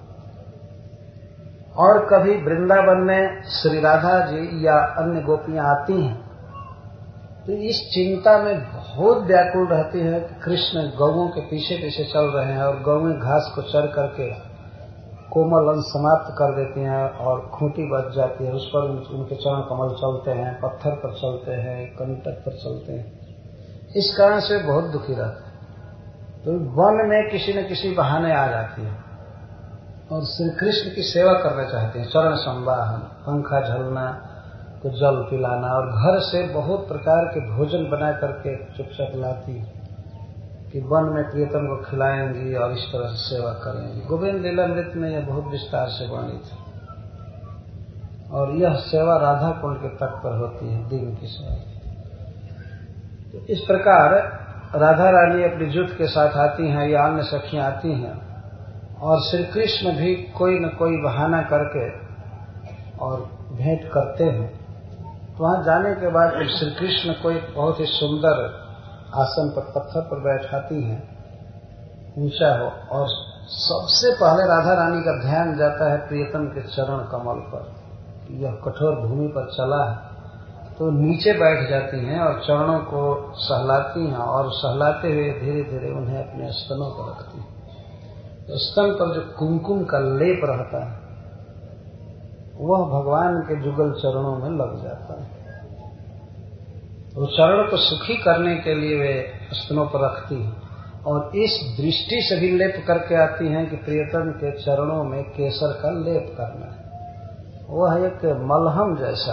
और कभी वृंदावन में श्री राधा जी या अन्य गोपियां आती हैं तो इस चिंता में बहुत व्याकुल रहती है कि कृष्ण गौओं के पीछे पीछे चल रहे हैं और गौएं घास को चर करके कोमल अंश समाप्त कर देती हैं और खूंटी बच जाती है, उस पर उनके चरण कमल चलते हैं, पत्थर पर चलते हैं, कंटक पर चलते हैं। इस कारण से बहुत दुखी रहते हैं। तो वन में किसी न किसी बहाने आ जाती है और श्री कृष्ण की सेवा करना चाहते हैं, चरण संवाहन, पंखा झलना, को जल पिलाना, और घर से बहुत प्रकार के भोजन बना करके चुपचाप लाती कि वन में प्रियतम को खिलाएंगी और इस तरह से सेवा करेंगी। गोविंद लीलामृत में यह बहुत विस्तार से वर्णित है। और यह सेवा राधा कुंड के तट पर होती है, दिन की सेवा। तो इस प्रकार राधा रानी अपनी जुट के साथ आती हैं या अन्य सखियां आती हैं, और श्री कृष्ण भी कोई न कोई बहाना करके और भेंट करते हैं तो वहां जाने के बाद श्री कृष्ण को एक बहुत ही सुंदर आसन पर पत्थर पर बैठाती हैं, ऊंचा हो, और सबसे पहले राधा रानी का ध्यान जाता है प्रियतम के चरण कमल पर। यह कठोर भूमि पर चला है, तो नीचे बैठ जाती हैं और चरणों को सहलाती हैं, और सहलाते हुए धीरे धीरे उन्हें अपने स्तनों पर रखती हैं। तो स्तन पर जो कुमकुम का लेप रहता है वह भगवान के जुगल चरणों में लग जाता है। वो चरण को सुखी करने के लिए वे स्तनों पर रखती हैं, और इस दृष्टि से भी लेप करके आती हैं कि प्रियतम के चरणों में केसर का लेप करना है। वह एक मलहम जैसा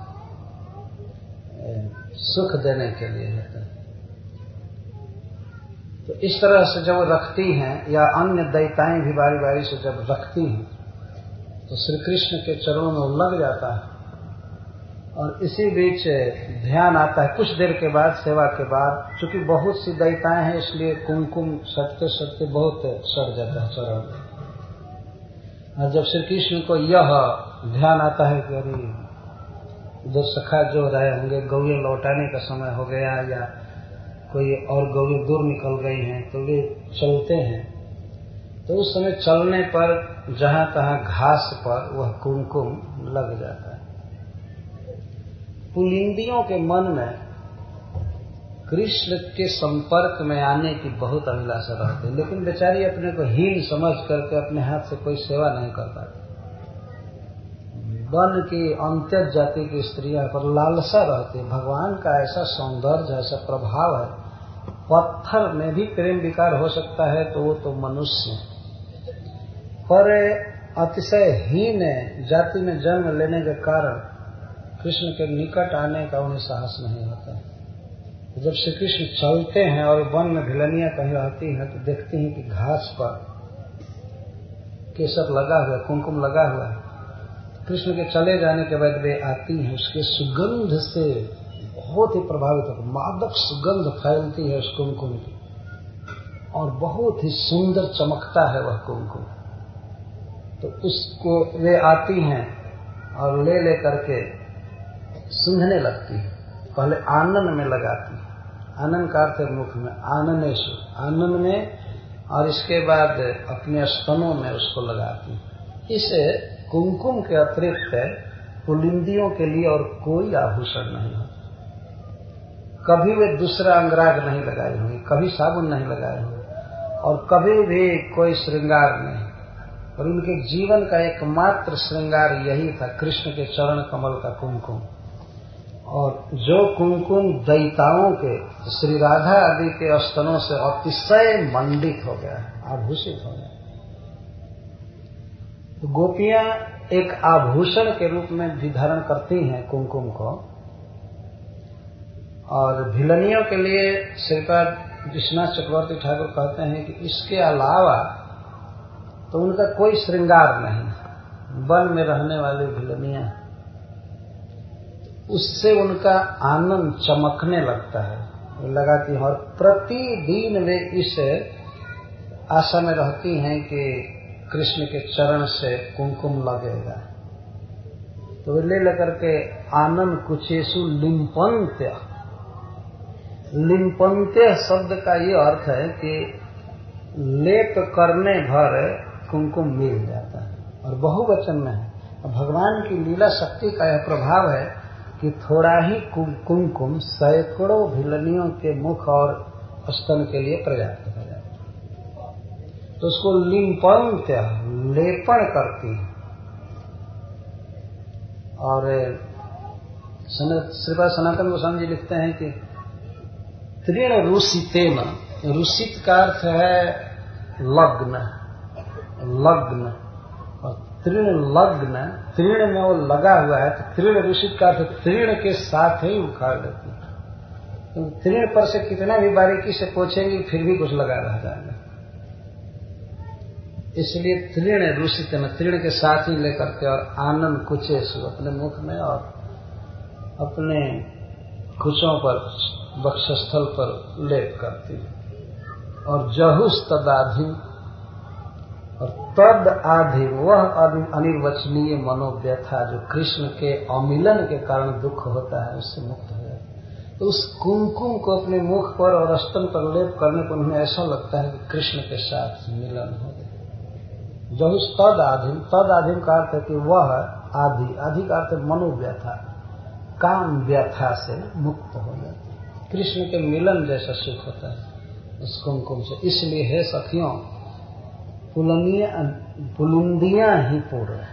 सुख देने के लिए होता है। तो इस तरह से जब रखती हैं, या अन्य दैताएं भी बारी बारी से जब रखती हैं, तो श्री कृष्ण के चरणों में लग जाता है। और इसी बीच ध्यान आता है कुछ देर के बाद, सेवा के बाद, चूंकि बहुत सी दैताएं हैं इसलिए कुमकुम सटते सटते बहुत सड़ जाता है चरण में। और जब श्री कृष्ण को यह ध्यान आता है कि अरे उधर सखा जो रहे होंगे, गौएं लौटाने का समय हो गया, या कोई और गौएं दूर निकल गई हैं, तो वे चलते हैं। तो उस समय चलने पर जहां तहां घास पर वह कुमकुम लग जाता है। पुलिंदियों के मन में कृष्ण के संपर्क में आने की बहुत अभिलाषा रहती है, लेकिन बेचारी अपने को हीन समझ करके अपने हाथ से कोई सेवा नहीं कर पाती। वन की अंत्य जाति की स्त्रियां पर लालसा रहती है। भगवान का ऐसा सौंदर्य, ऐसा प्रभाव है, पत्थर में भी प्रेम विकार हो सकता है, तो वो तो मनुष्य पर अतिशय हीन जाति में जन्म लेने के कारण कृष्ण के निकट आने का उन्हें साहस नहीं होता है। जब श्री कृष्ण चलते हैं और वन में भिलनियां कहीं रहती हैं, तो देखती हैं कि घास पर केसर लगा हुआ है, कुमकुम लगा हुआ है। कृष्ण के चले जाने के बाद वे आती हैं, उसके सुगंध से बहुत ही प्रभावित होकर मादक सुगंध फैलती है उस कुमकुम की, और बहुत ही सुंदर चमकता है वह कुमकुम। तो उसको वे आती हैं और ले ले करके सूंघने लगती है। पहले आनन में लगाती है, आनन का अर्थ है मुख में, आननेशु, आनन में, और इसके बाद अपने स्तनों में उसको लगाती है। इस कुमकुम के अतिरिक्त पुलिंदियों के लिए और कोई आभूषण नहीं होता। कभी वे दूसरा अंगराग नहीं लगाए होंगे, कभी साबुन नहीं लगाए होंगे, और कभी भी कोई श्रृंगार नहीं। और उनके जीवन का एकमात्र श्रृंगार यही था, कृष्ण के चरण कमल का कुमकुम। और जो कुमकुम दैताओं के, श्री राधा आदि के स्तनों से अतिशय मंडित हो गया, आभूषित हो गया। तो गोपियां एक आभूषण के रूप में भी धारण करती हैं कुमकुम को। और भिलनियों के लिए श्रीपाद विश्वनाथ चक्रवर्ती ठाकुर कहते हैं कि इसके अलावा तो उनका कोई श्रृंगार नहीं। वन में रहने वाली भिलनियां, उससे उनका आनंद चमकने लगता है, लगाती हैं। और प्रतिदिन वे इस आशा में रहती हैं कि कृष्ण के चरण से कुमकुम लगेगा। तो वे ले लेकर के आनंद कुचेसु लिंपंत्य, लिंपंत्य शब्द का ये अर्थ है कि लेप करने भर कुमकुम मिल जाता है, और बहुवचन में है। भगवान की लीला शक्ति का यह प्रभाव है कि थोड़ा ही कुमकुम सैकड़ों भिलनियों के मुख और स्तन के लिए पर्याप्त हो जाता है। तो उसको लिंपंत्य, लेपन करती है। और श्रीपाद सनातन गोस्वामी जी लिखते हैं कि तृण रुषितेन, रुषित का अर्थ है लग्न, लग्न, और तृण लग्न, तृण में वो लगा हुआ है, तो तृण रुषित का अर्थ तृण के साथ ही उखाड़ देती है। तो तृण पर से कितना भी बारीकी से पोछेंगे फिर भी कुछ लगा रह जाएगा, इसलिए तृण रुषित में तृण के साथ ही लेकर के, और आनंद कुचेसु, अपने मुख में और अपने कुचों पर, वक्षस्थल पर लेप करती है। और जहुस तदाधि, और तद आधि वह अनिर्वचनीय मनोव्यथा जो कृष्ण के अमिलन के कारण दुख होता है उससे मुक्त हो जाता है। तो उस कुमकुम को अपने मुख पर और स्तन पर लेप करने पर उन्हें ऐसा लगता है कि कृष्ण के साथ मिलन हो गया। जो इस तद आधिम तद आधिम का अर्थ है कि वह आधि आधि का अर्थ मनोव्यथा काम व्यथा से मुक्त हो जाता है। कृष्ण के मिलन जैसा सुख होता है उस कुमकुम से। इसलिए हे सखियों पुलुंदियां ही पूर्ण है।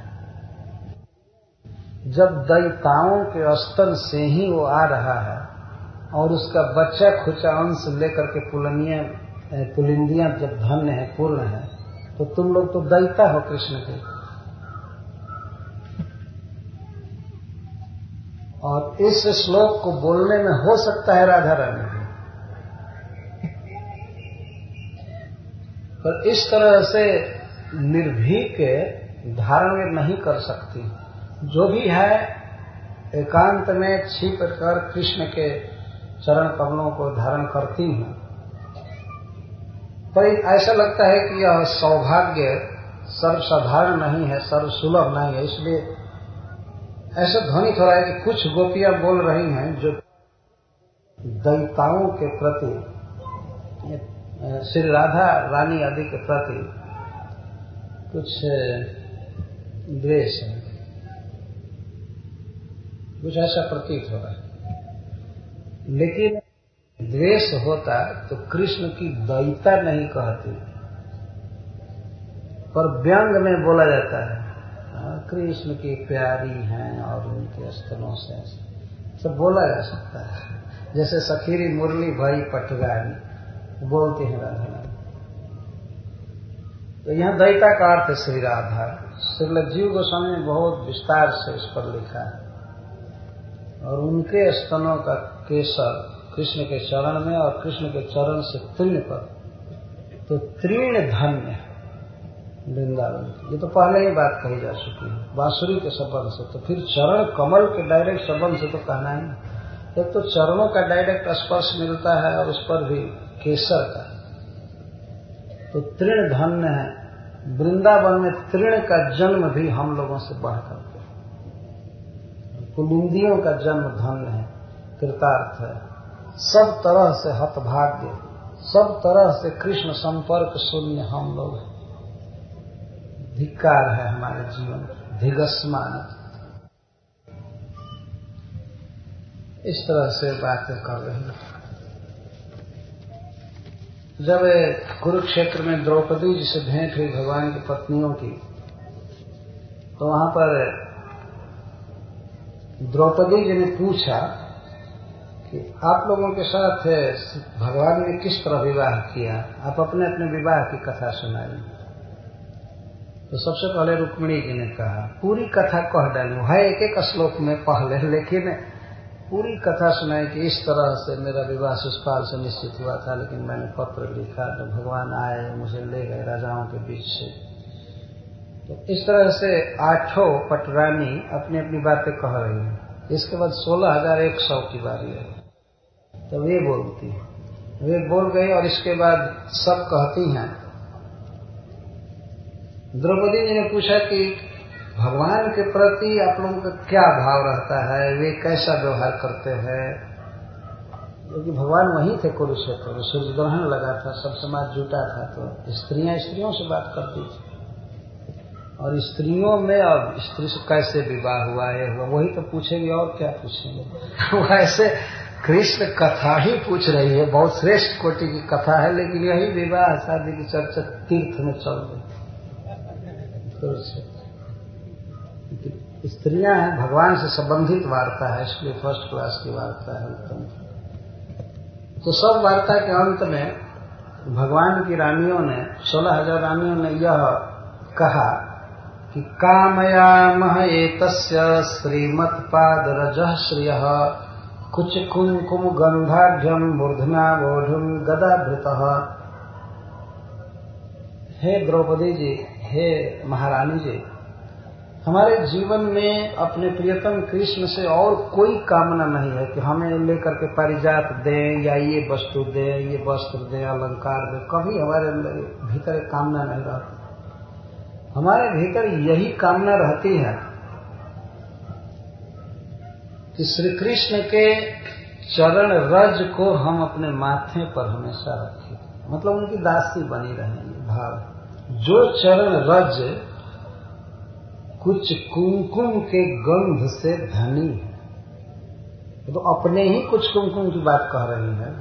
जब दैताओं के स्तन से ही वो आ रहा है और उसका बच्चा खुचा अंश लेकर के पुलनिया पुलिंदियां जब धन्य है पूर्ण है तो तुम लोग तो दैता हो कृष्ण के। और इस श्लोक को बोलने में हो सकता है राधा रानी भी, पर इस तरह से निर्भीक धारण नहीं कर सकती। जो भी है एकांत में छिप कर कृष्ण के चरण कमलों को धारण करती हूँ, पर ऐसा लगता है कि यह सौभाग्य सर्वसाधारण नहीं है, सर्वसुलभ नहीं है। इसलिए ऐसा ध्वनित हो रहा है कि कुछ गोपियां बोल रही हैं जो दैताओं के प्रति, श्री राधा रानी आदि के प्रति कुछ द्वेष है, कुछ ऐसा प्रतीत हो रहा है। लेकिन द्वेष होता तो कृष्ण की दैता नहीं कहती, पर व्यंग में बोला जाता है कृष्ण की प्यारी हैं और उनके स्तनों से सब बोला जा सकता है। जैसे सखीरी मुरली भाई पटगारी बोलते हैं राधा रानी। तो यहाँ दैता का अर्थ है श्री राधा। श्रील जीव गोस्वामी ने बहुत विस्तार से इस पर लिखा है। और उनके स्तनों का केसर कृष्ण के चरण में और कृष्ण के चरण से तृण पर, तो तृण धन्य वृंदावन की। ये तो पहले ही बात कही जा चुकी है बांसुरी के संबंध से, तो फिर चरण कमल के डायरेक्ट संबंध से तो कहना ही। एक तो चरणों का डायरेक्ट स्पर्श मिलता है और उस पर भी केसर का, तो तृण धन्य है। वृंदावन में तृण का जन्म भी हम लोगों से बढ़ करके, कुलिंदियों का जन्म धन्य है, कृतार्थ है। सब तरह से हतभाग्य, सब तरह से कृष्ण संपर्क शून्य हम लोग हैं। धिक्कार है हमारे जीवन, धिगस्मान। इस तरह से बातें कर रहे हैं। जब कुरुक्षेत्र में द्रौपदी जी से भेंट हुई भगवान की पत्नियों की, तो वहां पर द्रौपदी जी ने पूछा कि आप लोगों के साथ भगवान ने किस तरह विवाह किया, आप अपने अपने विवाह की कथा सुनाइए। तो सबसे पहले रुक्मिणी जी ने कहा, पूरी कथा कह डाली है एक एक श्लोक में पहले, लेकिन पूरी कथा सुनाई कि इस तरह से मेरा विवाह शिशुपाल से निश्चित हुआ था, लेकिन मैंने पत्र लिखा तो भगवान आए मुझे ले गए राजाओं के बीच से। तो इस तरह से आठों पटरानी अपनी अपनी बातें कह रही हैं। इसके बाद सोलह हजार एक सौ की बारी है, तो वे बोलती है, वे बोल गई। और इसके बाद सब कहती हैं। द्रौपदी जी ने पूछा कि भगवान के प्रति आप लोगों का क्या भाव रहता है, वे कैसा व्यवहार करते हैं, क्योंकि भगवान वहीं थे कुरुक्षेत्र में, सूर्य ग्रहण लगा था, सब समाज जुटा था, तो स्त्रियां स्त्रियों से बात करती थी। और स्त्रियों में अब स्त्री से कैसे विवाह हुआ है हुआ, वही तो पूछेंगे और क्या पूछेंगे। वो ऐसे कृष्ण कथा ही पूछ रही है, बहुत श्रेष्ठ कोटि की कथा है, लेकिन यही विवाह शादी की चर्चा तीर्थ में चल रही। स्त्रियां हैं, भगवान से संबंधित वार्ता है, इसलिए फर्स्ट क्लास की वार्ता है, उत्तम। तो सब वार्ता के अंत में भगवान की रानियों ने, सोलह हजार रानियों ने यह कहा कि कामयामह एतस्य श्रीमत्पादरजः श्रियः कुच कुंकुम गंधाढ्यम मूर्धना वोढुम गदाभृतः। हे द्रौपदी जी, हे महारानी जी, हमारे जीवन में अपने प्रियतम कृष्ण से और कोई कामना नहीं है कि हमें लेकर के पारिजात दें या ये वस्तु दें, ये वस्त्र दें, अलंकार दें। कभी हमारे भीतर एक कामना नहीं रहती। हमारे भीतर यही कामना रहती है कि श्री कृष्ण के चरण रज को हम अपने माथे पर हमेशा रखें, मतलब उनकी दासी बनी रहेंगे। भाव जो चरण रज कुछ कुमकुम के गंध से धनी है, तो अपने ही कुछ कुमकुम की बात कह रही है।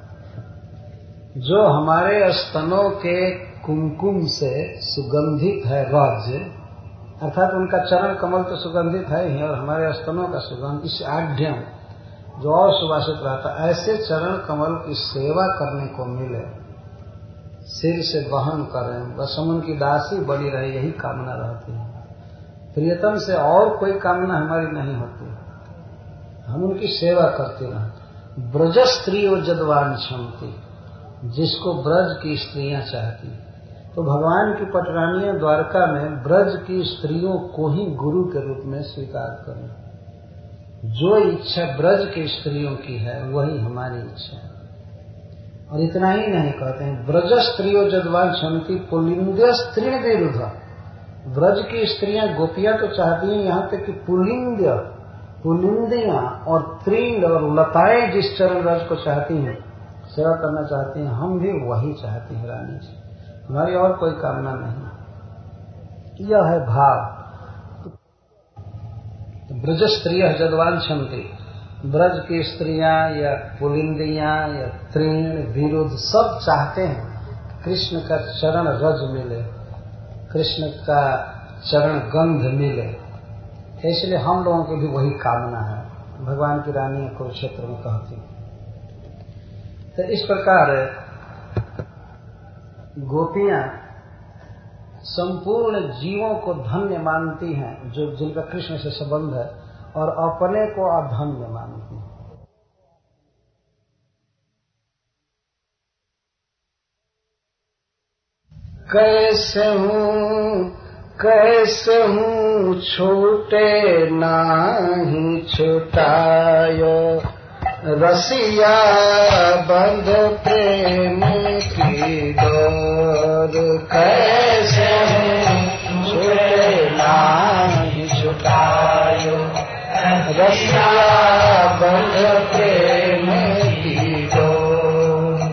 जो हमारे स्तनों के कुमकुम से सुगंधित है रज, अर्थात उनका चरण कमल तो सुगंधित है ही, और हमारे स्तनों का सुगंध इस आढ्यम जो और सुवासित रहता, ऐसे चरण कमल की सेवा करने को मिले, सिर से वहन करें, बस हम उनकी दासी बनी रहे, यही कामना रहती है। प्रियतम से और कोई कामना हमारी नहीं होती, हम उनकी सेवा करते रहें। ब्रज स्त्रियों जदवान क्षमती, जिसको ब्रज की स्त्रियां चाहती, तो भगवान की पटरानियां द्वारका में ब्रज की स्त्रियों को ही गुरु के रूप में स्वीकार करें। जो इच्छा ब्रज की स्त्रियों की है वही हमारी इच्छा है। और इतना ही नहीं कहते हैं, ब्रज स्त्रियों जदवान क्षमती पुलिंद्य स्त्रीण विरुद्ध। ब्रज की स्त्रियां गोपियां तो चाहती हैं, यहाँ तक कि पुलिंद्य पुलिंदियां और त्रिंग और लताएं जिस चरण रज को चाहती हैं, सेवा करना चाहती हैं, हम भी वही चाहते हैं रानी जी, हमारी और कोई कामना नहीं। यह है भाव। ब्रज स्त्रियः जदवान क्षमते, ब्रज की स्त्रियां या पुलिंदियां या तृण विरुद्ध सब चाहते हैं कृष्ण का चरण रज मिले, कृष्ण का चरण गंध मिले। इसलिए हम लोगों की भी वही कामना है, भगवान की रानी कुरुक्षेत्र में कहती। तो इस प्रकार गोपियां संपूर्ण जीवों को धन्य मानती हैं जो जिनका कृष्ण से संबंध है, और अपने को अधन्य मानती हैं। कैसे हूँ कैसे हूँ छूटे नाही छुटायो, रसिया बंध प्रेम की डोर। कैसे छूटे नाही छुटायो, रसिया बंध प्रेम की डोर।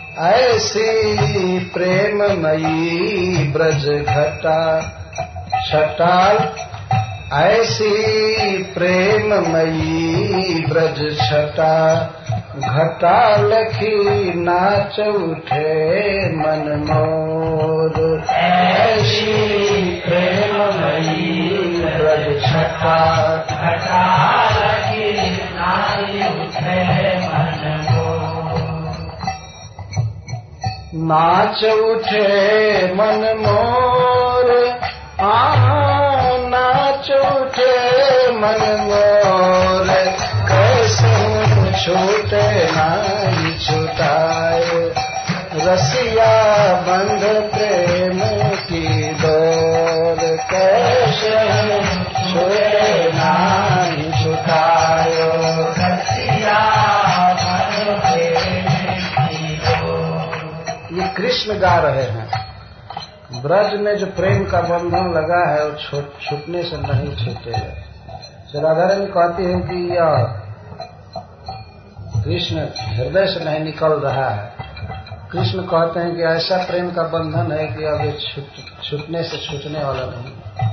ऐसी प्रेममयी ब्रज घटा छटाल, ऐसी प्रेममयी ब्रज छटा घटा लखी नाच उठे मन मोर। ऐसी प्रेममयी ब्रज छटा घटा लखी नाच उठे मन मोर। नाच उठे मन मोर, नाच उठे मन मोर। कैसे छूटे नाही छुटाए, रसिया बंध प्रेम की डोर। कैसे छूटे नाही छुटाए, रसिया बंध प्रेम की डोर। ये कृष्ण गा रहे हैं। ब्रज में जो प्रेम का बंधन लगा है वो छूटने से नहीं छूटेगा। राधा रानी कहती है कि यह कृष्ण हृदय से नहीं निकल रहा है। कृष्ण कहते हैं कि ऐसा प्रेम का बंधन है कि अब छूटने से छूटने वाला नहीं।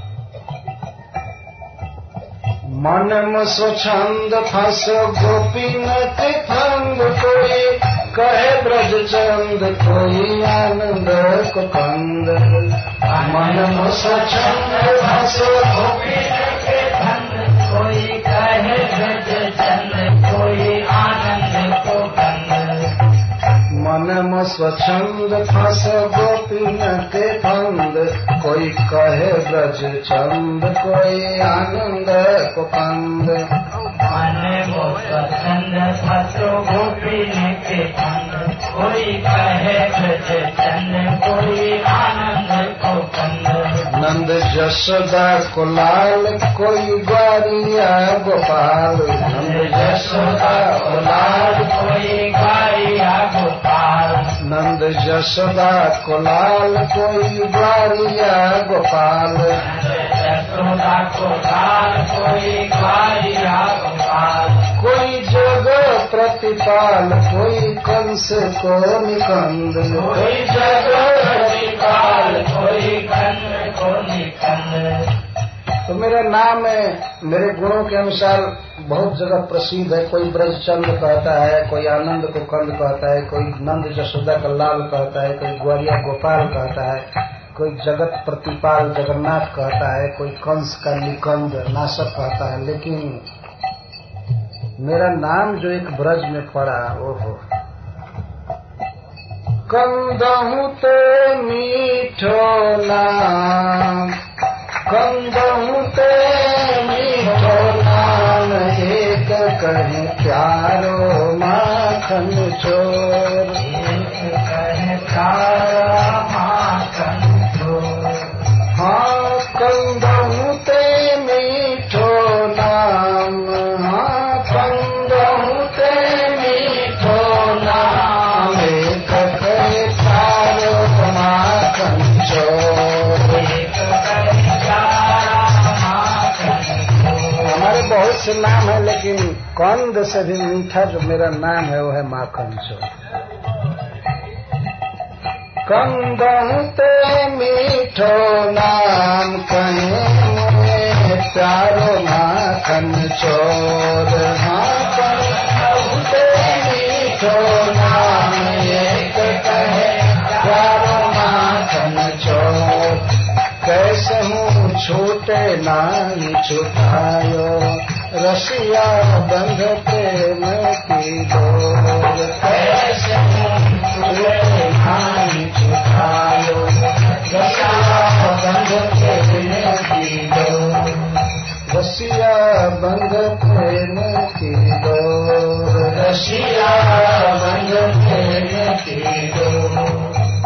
मन में स्वच्छंद फंसो गोपी नृत्य फंग, कोई कहे ब्रज चंद कोई आनंद को कंद। मन में स्वच्छंद फंसो गोपी नृत्य फंग, कोई कहे ब्रज चंद कोई आनंद को कंद। मन में स्वच्छंद फंसो गोपी नृत्य फंग, कोई कहे ब्रज चंद कोई आनंद को कंद। मन में स्वच्छंद फंसो गोपी नृत्य फंग, कोई कहे ब्रज चंद कोई आनंद को कंद। नंद जसोदा को लाल कोई ग्वारिया गोपाल, नंद जसोदा को लाल कोई ग्वारिया गोपाल। नंद जशोदा को लाल, कोई ग्वालिया गोपाल। यशोदा को लाल, कोई ग्वालिया गोपाल। कोई जग प्रतिपाल, कोई कंस को निकंद। कोई जग प्रतिपाल, कोई कंस को निकंद। तो मेरा नाम है, मेरे गुणों के अनुसार बहुत जगह प्रसिद्ध है। कोई ब्रजचंद कहता है, कोई आनंद को कंद कहता है, कोई नंद जशोदा का लाल कहता है, कोई ग्वालिया गोपाल कहता है, कोई जगत प्रतिपाल जगन्नाथ कहता है, कोई कंस का निकंद नाशक कहता है। लेकिन मेरा नाम जो एक ब्रज में पड़ा, वो हो कंदहु ते मीठो नाम, कंदहु ते मीठो नाम, एक कहे प्यारो माखन चोर। एक कहे प्यारो माखन चोर। हाँ कंदहु ते मीठो नाम, हाँ कंदहु ते मीठो नाम, एक कहे प्यारो माखन चोर। हमारे बहुत से नाम है, लेकिन कंद से भी मीठा जो मेरा नाम है वो है माखन चोर। कंदहु ते मीठो नाम, कहे प्यारो माखन चोर। हाँ कंदहु ते मीठो नाम, एक कहे प्यारो माखन चोर। कैसे हूँ छूटे नानी छुटायो, रसिया बंध प्रेम की डोर। कैसे हूँ छूटे नानी छुटायो, रसिया बंध प्रेम की डोर। रसिया बंध प्रेम की डोर, रसिया बंध प्रेम की डोर।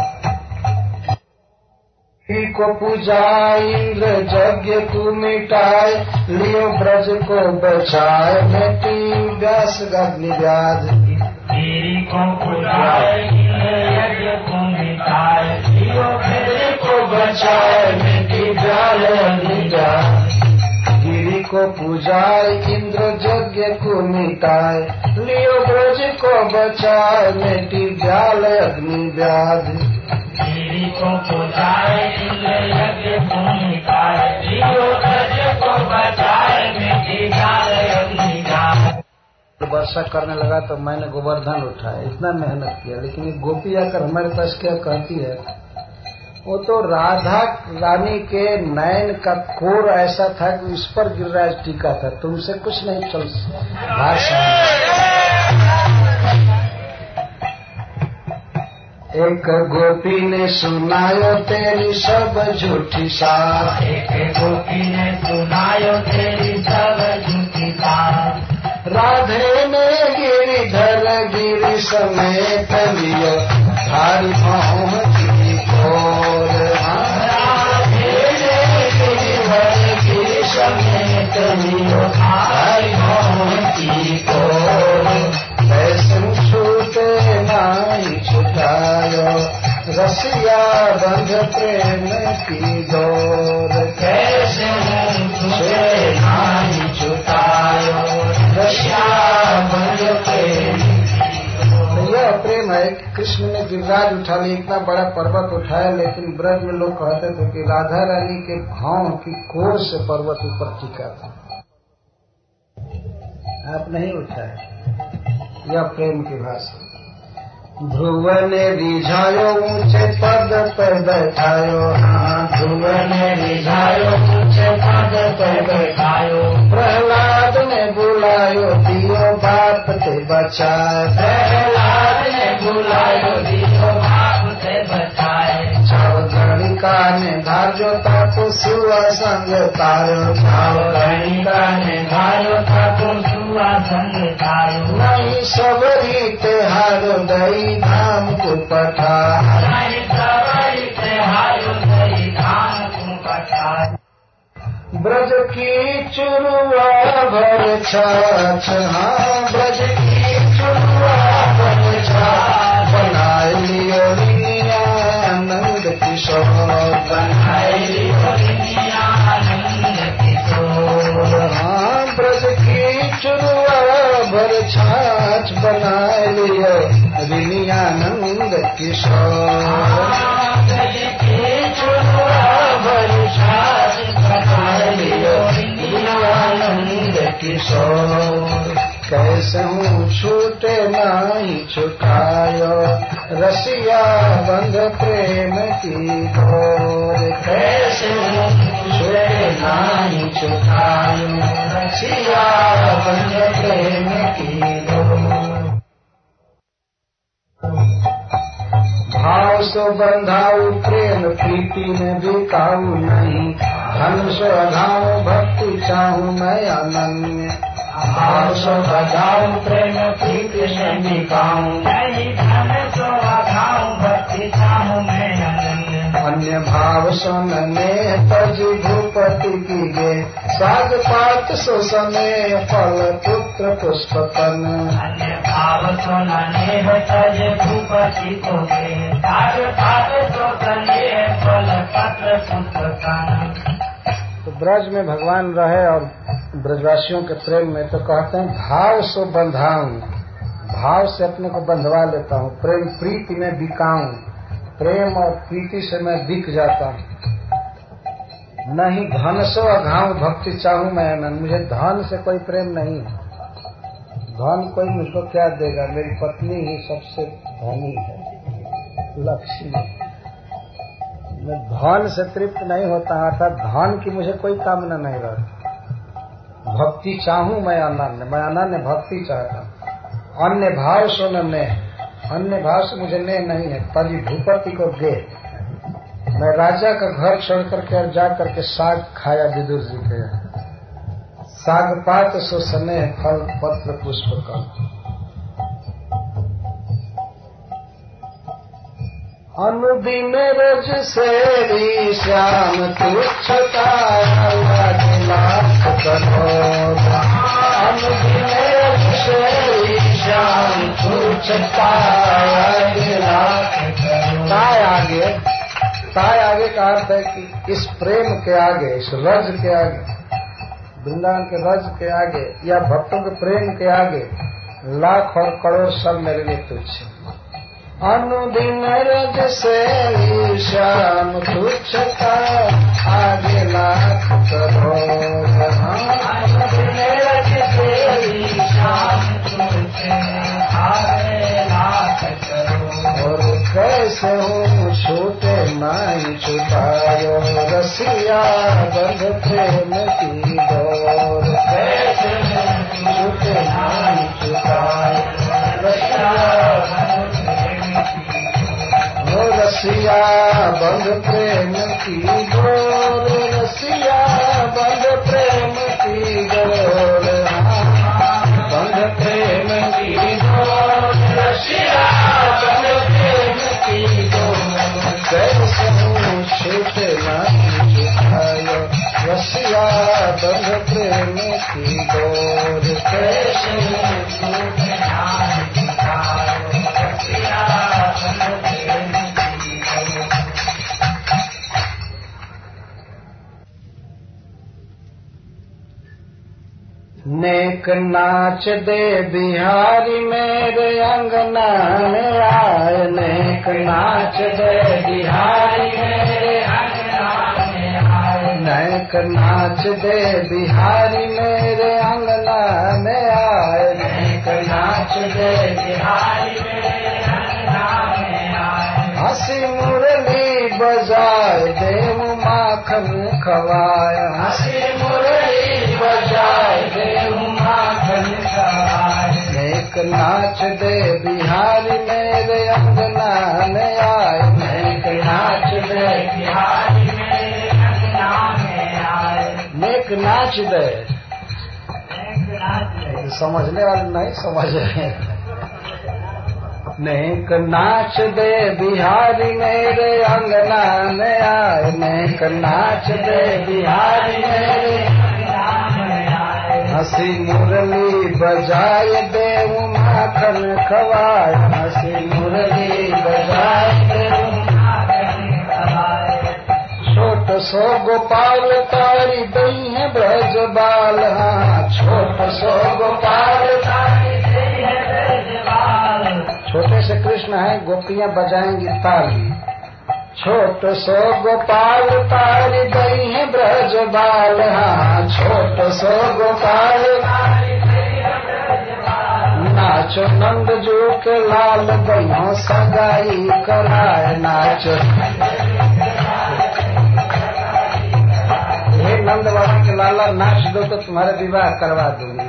को पूजा इंद्र यज्ञ तू मिटाए, लियो ब्रज को बचाए, बेटी व्यास अग्नि व्याध। गिरी को पूजाए इंद्र यज्ञ तू मिटाए, लियो ब्रज को बचाए, बेटी व्यास अग्नि व्याध। गिरी को पूजाए इंद्र यज्ञ को मिटाए, लियो ब्रज को बचाए, बेटी व्याल अग्नि व्याध। गिरी को पूजाए इंद्र यज्ञ को मिटाए, लियो ब्रज को बचाए, बेटी व्याल अग्नि व्याध। वर्षा करने लगा तो मैंने गोवर्धन उठाया, इतना मेहनत किया, लेकिन ये गोपी आकर हमारे पास क्या कहती है, वो तो राधा रानी के नयन का कोर ऐसा था कि उस पर गिरिराज टीका था, तुमसे कुछ नहीं चल भाषा। एक गोपी ने सुनायो तेरी सब झूठी साथ, एक गोपी ने सुनायो तेरी सब झूठी बात। राधे ने गिरिधर गिरि समेत लियो, थारी पहुँची खोर। राधे ने गिरिधर गिरि समेत लियो, थारी पहुँची खोर। ऐसे छूटे नाई छुटायो, रसिया बंध प्रेम की डोर। कैसे छूटे नाई छुटायो, रसिया बंध प्रेम। यह प्रेम है कि कृष्ण ने गिरिराज उठा लिया, इतना बड़ा पर्वत उठाया, लेकिन ब्रज में लोग कहते थे कि राधा रानी के भाव की कोर से पर्वत ऊपर टिका था, आप नहीं उठाए। यह प्रेम की भाषा। ध्रुव ने रिझायो ऊंचे पद पर बैठायो, हाँ ध्रुव ने रिझायो ऊंचे पद पर बैठायो। प्रहलाद ने बुलायो दियो बाप ते बचाए, प्रहलाद ने बुलायो दियो बाप ते बचाए। गणिका ने धार्यो ताको सुआ संग तारो, गणिका ने धार्यो ताको सुआ संग तारो। नहीं सबरी तेहारो दई धाम को पठा, नहीं सबरी तेहारो दई धाम को पठा। ब्रज की चुरुआ भर छाछ, हाँ ब्रज की चुरुआ भर छाछ। बनाए लियो आनंद किशोर आनंद किशोर कैसे हूँ छूटे नहीं छुटायो रसिया बंध प्रेम की डोर कैसे हूँ छूटे नहीं छुटायो रसिया बंध प्रेम की डोर भाव सो बंधाऊ प्रेम प्रीति में बिकाऊ नहीं धन सो अघाऊ भक्ति चाहूँ मैं अनन्य भाव सो बंधाऊ प्रेम प्रीति में बिकाऊ नहीं धन सो अघाऊ भक्ति चाहूँ मैं अनन्य अन्य भाव सुनने तज भूपति की गे साग पात सो समय फल पुत्र पुष्पतन अन्य भाव सुनने तज भूपति को गे साग पात सो समय फल पत्र पुष्पतन। तो ब्रज में भगवान रहे और ब्रजवासियों के प्रेम में तो कहते हैं भाव सो बंधाऊं भाव से अपने को बंधवा लेता हूँ प्रेम प्रीति में बिकाऊं प्रेम और प्रीति से मैं बिक जाता हूँ नहीं धन सो अघाऊं भक्ति चाहूं मैं अनंत मुझे धन से कोई प्रेम नहीं धन कोई मुझको क्या देगा मेरी पत्नी ही सबसे धनी है लक्ष्मी मैं धन से तृप्त नहीं होता अर्थात धन की मुझे कोई कामना नहीं रहती भक्ति चाहूं मैं अनन्य मैं अनन्य भक्ति चाहता हूँ अन्य भाव सो न अन्य भाव से मुझे ने नहीं है तभी भूपति को दे मैं राजा का घर छोड़ करके और जा करके साग खाया विदुर जी के साग पात सो समय फल पत्र पुष्प का अनुदिन रज से श्याम तुच्छता अनुदिन रज से श्याम तुच्छता ताय आगे ताय आगे का अर्थ है कि इस प्रेम के आगे इस रज के आगे वृंदावन के रज के आगे या भक्तों के प्रेम के आगे लाख और करोड़ सब मेरे लिए तुच्छ अनुदिन रज से श्याम तुच्छता आगे लाख करोड़ अनुदिन रज से श्याम और कैसे हूँ छूटे नहीं छुटायो रसिया बंध प्रेम की डोर कैसे छूटे नहीं छुटायो रसिया बंध प्रेम की डोर रसिया बंध प्रेम की डोर बंध प्रेम की डोर रसिया बंध प्रेम की डोर कैसे हूँ छूटे नहीं छुटायो रसिया बंध प्रेम की डोर कैसे हूँ छूटे नहीं छुटायो रसिया बंध प्रेम की डोर। नेक नाच दे बिहारी मेरे अंगना में आए नेक नाच दे बिहारी मेरे अंगना में आए नेक नाच दे बिहारी मेरे अंगना में आए नेक नाच दे बिहारी मेरे अंगना में आए हंसी मुरली बजाए देव माखन खवाए हंसी मुरली बजाए देव माखन खवाए नेक नाच दे बिहारी मेरे अंगना में आए नेक नाच दे बिहारी मेरे अंगना में आए नेक नाच दे समझने वाले नहीं समझ रहे नेक नाच दे बिहारी मेरे अंगना में आए नेक नाच दे बिहारी मेरे अंगना में आए हंसी मुरली बजाए देव माखन खवाए हंसी मुरली बजाए देव माखन खवाए छोट सो गोपाल तारी दई है ब्रज बाल हाँ छोट सो गोपाल तारी दई है ब्रज बाल छोटे से कृष्ण हैं, गोपियां बजाएंगी ताली। छोट सो गोपाल तारी गई है ब्रज बाल, हाँ छोट सो गोपाल नाचो नंद जो के लाल गई सगाई कराए नाचो। हे नंद बाबा के लाला नाच दो तो तुम्हारा विवाह करवा दूंगी।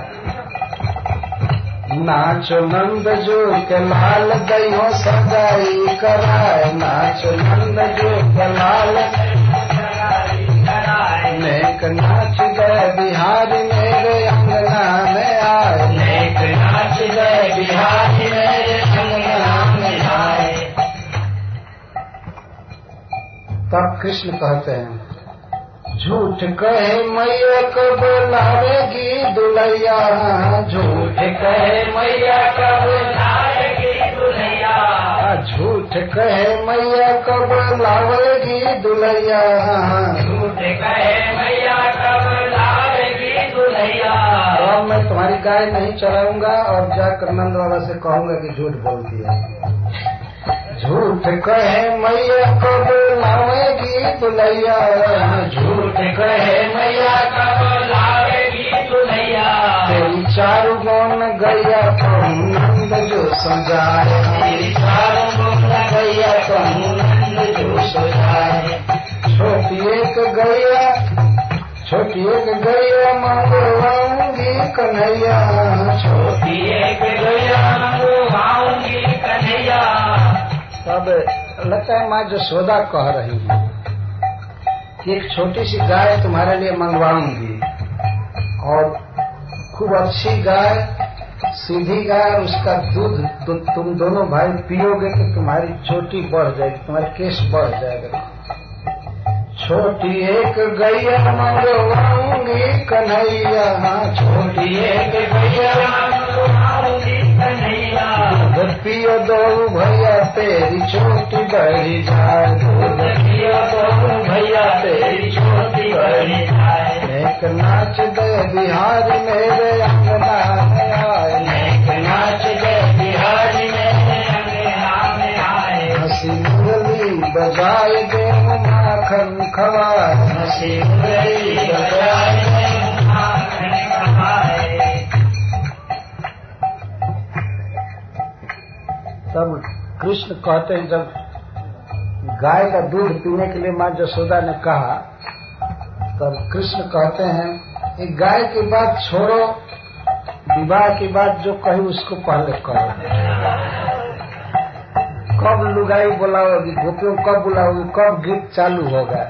नाचो नंद जो के लाल गई सगाई कराए, नाचो नंद जो के लाल नेक नाच गए बिहारी मेरे अंगना में आए, नेक नाच गए बिहारी मेरे अंगना में आए। तब कृष्ण कहते हैं झूठ कहे मैया कब लावेगी दुलैया, झूठ कहे मैया कब लावेगी दुलैया, झूठ कहे मैया कब लावेगी दुलैया, झूठ कहे मैया कब लावेगी दुलैया। अब मैं तुम्हारी गाय नहीं चलाऊंगा और जाकर नंद बाबा से कहूंगा कि झूठ बोलती है। झूठ कहे मैया कब लावेगी दुलैया, झूठ कहे मैया कब लावेगी दुलैया। तेरी चारू गुण गैया तुम नंद जो सजाए, तेरी चारू गुण गैया तुम नंद जो सजाए। छोटी एक गैया छोटी एक गैया मंगवाऊंगी कन्हैया, छोटी एक गैया मंगवाऊंगी कन्हैया। तब लगता है माँ यशोदा कह रही है कि एक छोटी सी गाय तुम्हारे लिए मंगवाऊंगी और खूब अच्छी गाय, सीधी गाय, उसका दूध तो तुम दोनों भाई पियोगे तो तुम्हारी चोटी बढ़ जाएगी, तुम्हारे केस बढ़ जाएगा। छोटी एक गैया मंगवाऊंगी कन्हैया, छोटी एक गैया मंगवाऊंगी कन्हैया। दूध पियो दो भैया तेरी चोटी बढ़ी जाए, दूध पियो दो भैया तेरी चोटी बढ़ी जाए। नेक नाच दे बिहारी मेरे अंगना में आए, नेक नाच दे बिहारी मेरे अंगना में आए। हंसी मुरली बजाए दे माखन खवाए, हंसी मुरली बजाए दे माखन खवाए। तब कृष्ण कहते हैं जब गाय का दूध पीने के लिए माँ यशोदा ने कहा, तब कृष्ण कहते हैं एक गाय की बात छोड़ो, विवाह की बात जो कही उसको पहले करो। कब लुगाई बुलाओगी, गोपियों कब बुलाओगी, कब गीत चालू होगा।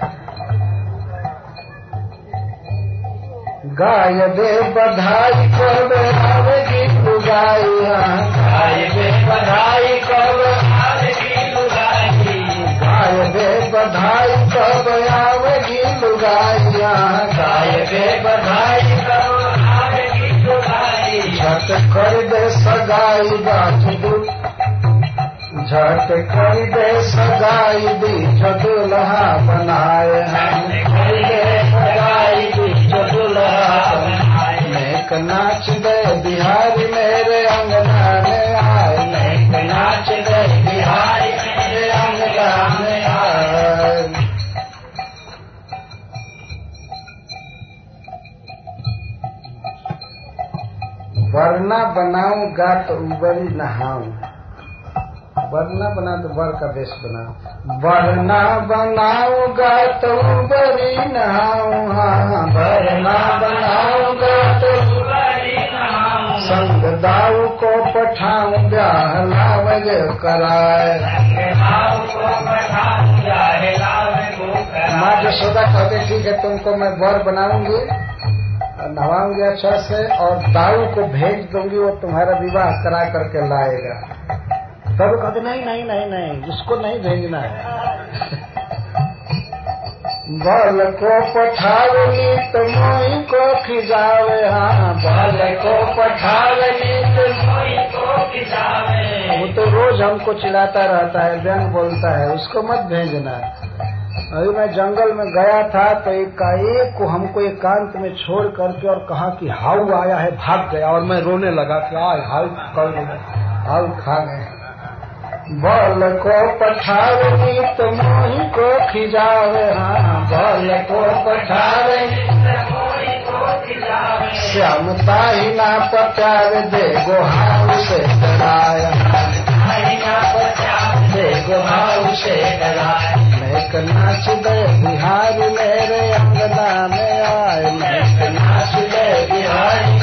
गाय दे बधाई कब आवेगी लुगाई, गाय दे बधाई कब आवेगी लुगाई, गाय दे बधाई कब आवेगी लुगाई, गाय दे बधाई कब आवेगी लुगाई। झट कर दे सगाई गाछ दूध, झट कर दे सगाई बीच दुल्हा बनाए, कर दे सगाई बीच दुल्हा बनाए। नेक नाच दे बिहारी मेरे अंगना में आए, नेक नाच दे बिहारी मेरे अंगना में आए। वरना बनाऊंगा तो उबरी नहाऊं, वरना बना तो वर का देश बनाओ, वरना बनाऊंगा तो उबरी नहाऊं, हाँ वरना बनाऊंगा तो उबरी नहाऊं। संग दाऊ को पठाऊं ब्याह लावज कराए, माँ यशोदा कहते ठीक है तुमको मैं वर बनाऊंगी, नहाऊंगी अच्छा से और दाऊ को भेज दूंगी, वो तुम्हारा विवाह करा करके लाएगा। तब कहते नहीं नहीं नहीं नहीं उसको नहीं भेजना है। बल को पठावनी तो मोई को खिजावे, हाँ बल को पठावनी तो मोई को खिजावे। वो तो रोज हमको चिढ़ाता रहता है, व्यंग बोलता है, उसको मत भेजना। अभी मैं जंगल में गया था तो एक एक को हमको एकांत में छोड़ करके और कहा कि हाउ आया है, भाग गया और मैं रोने लगा कि आए हाउ कौन अब खा गए। बल को पठावे तो मोहि को खिजावे, हाँ बल को पठावे श्यामता ही ना पचावे, दे गोहाऊ से डराया, दे गोहाऊ से डराया। मैं नाच दे बिहारी मेरे अंगना में आए, मैं नाच दे बिहारी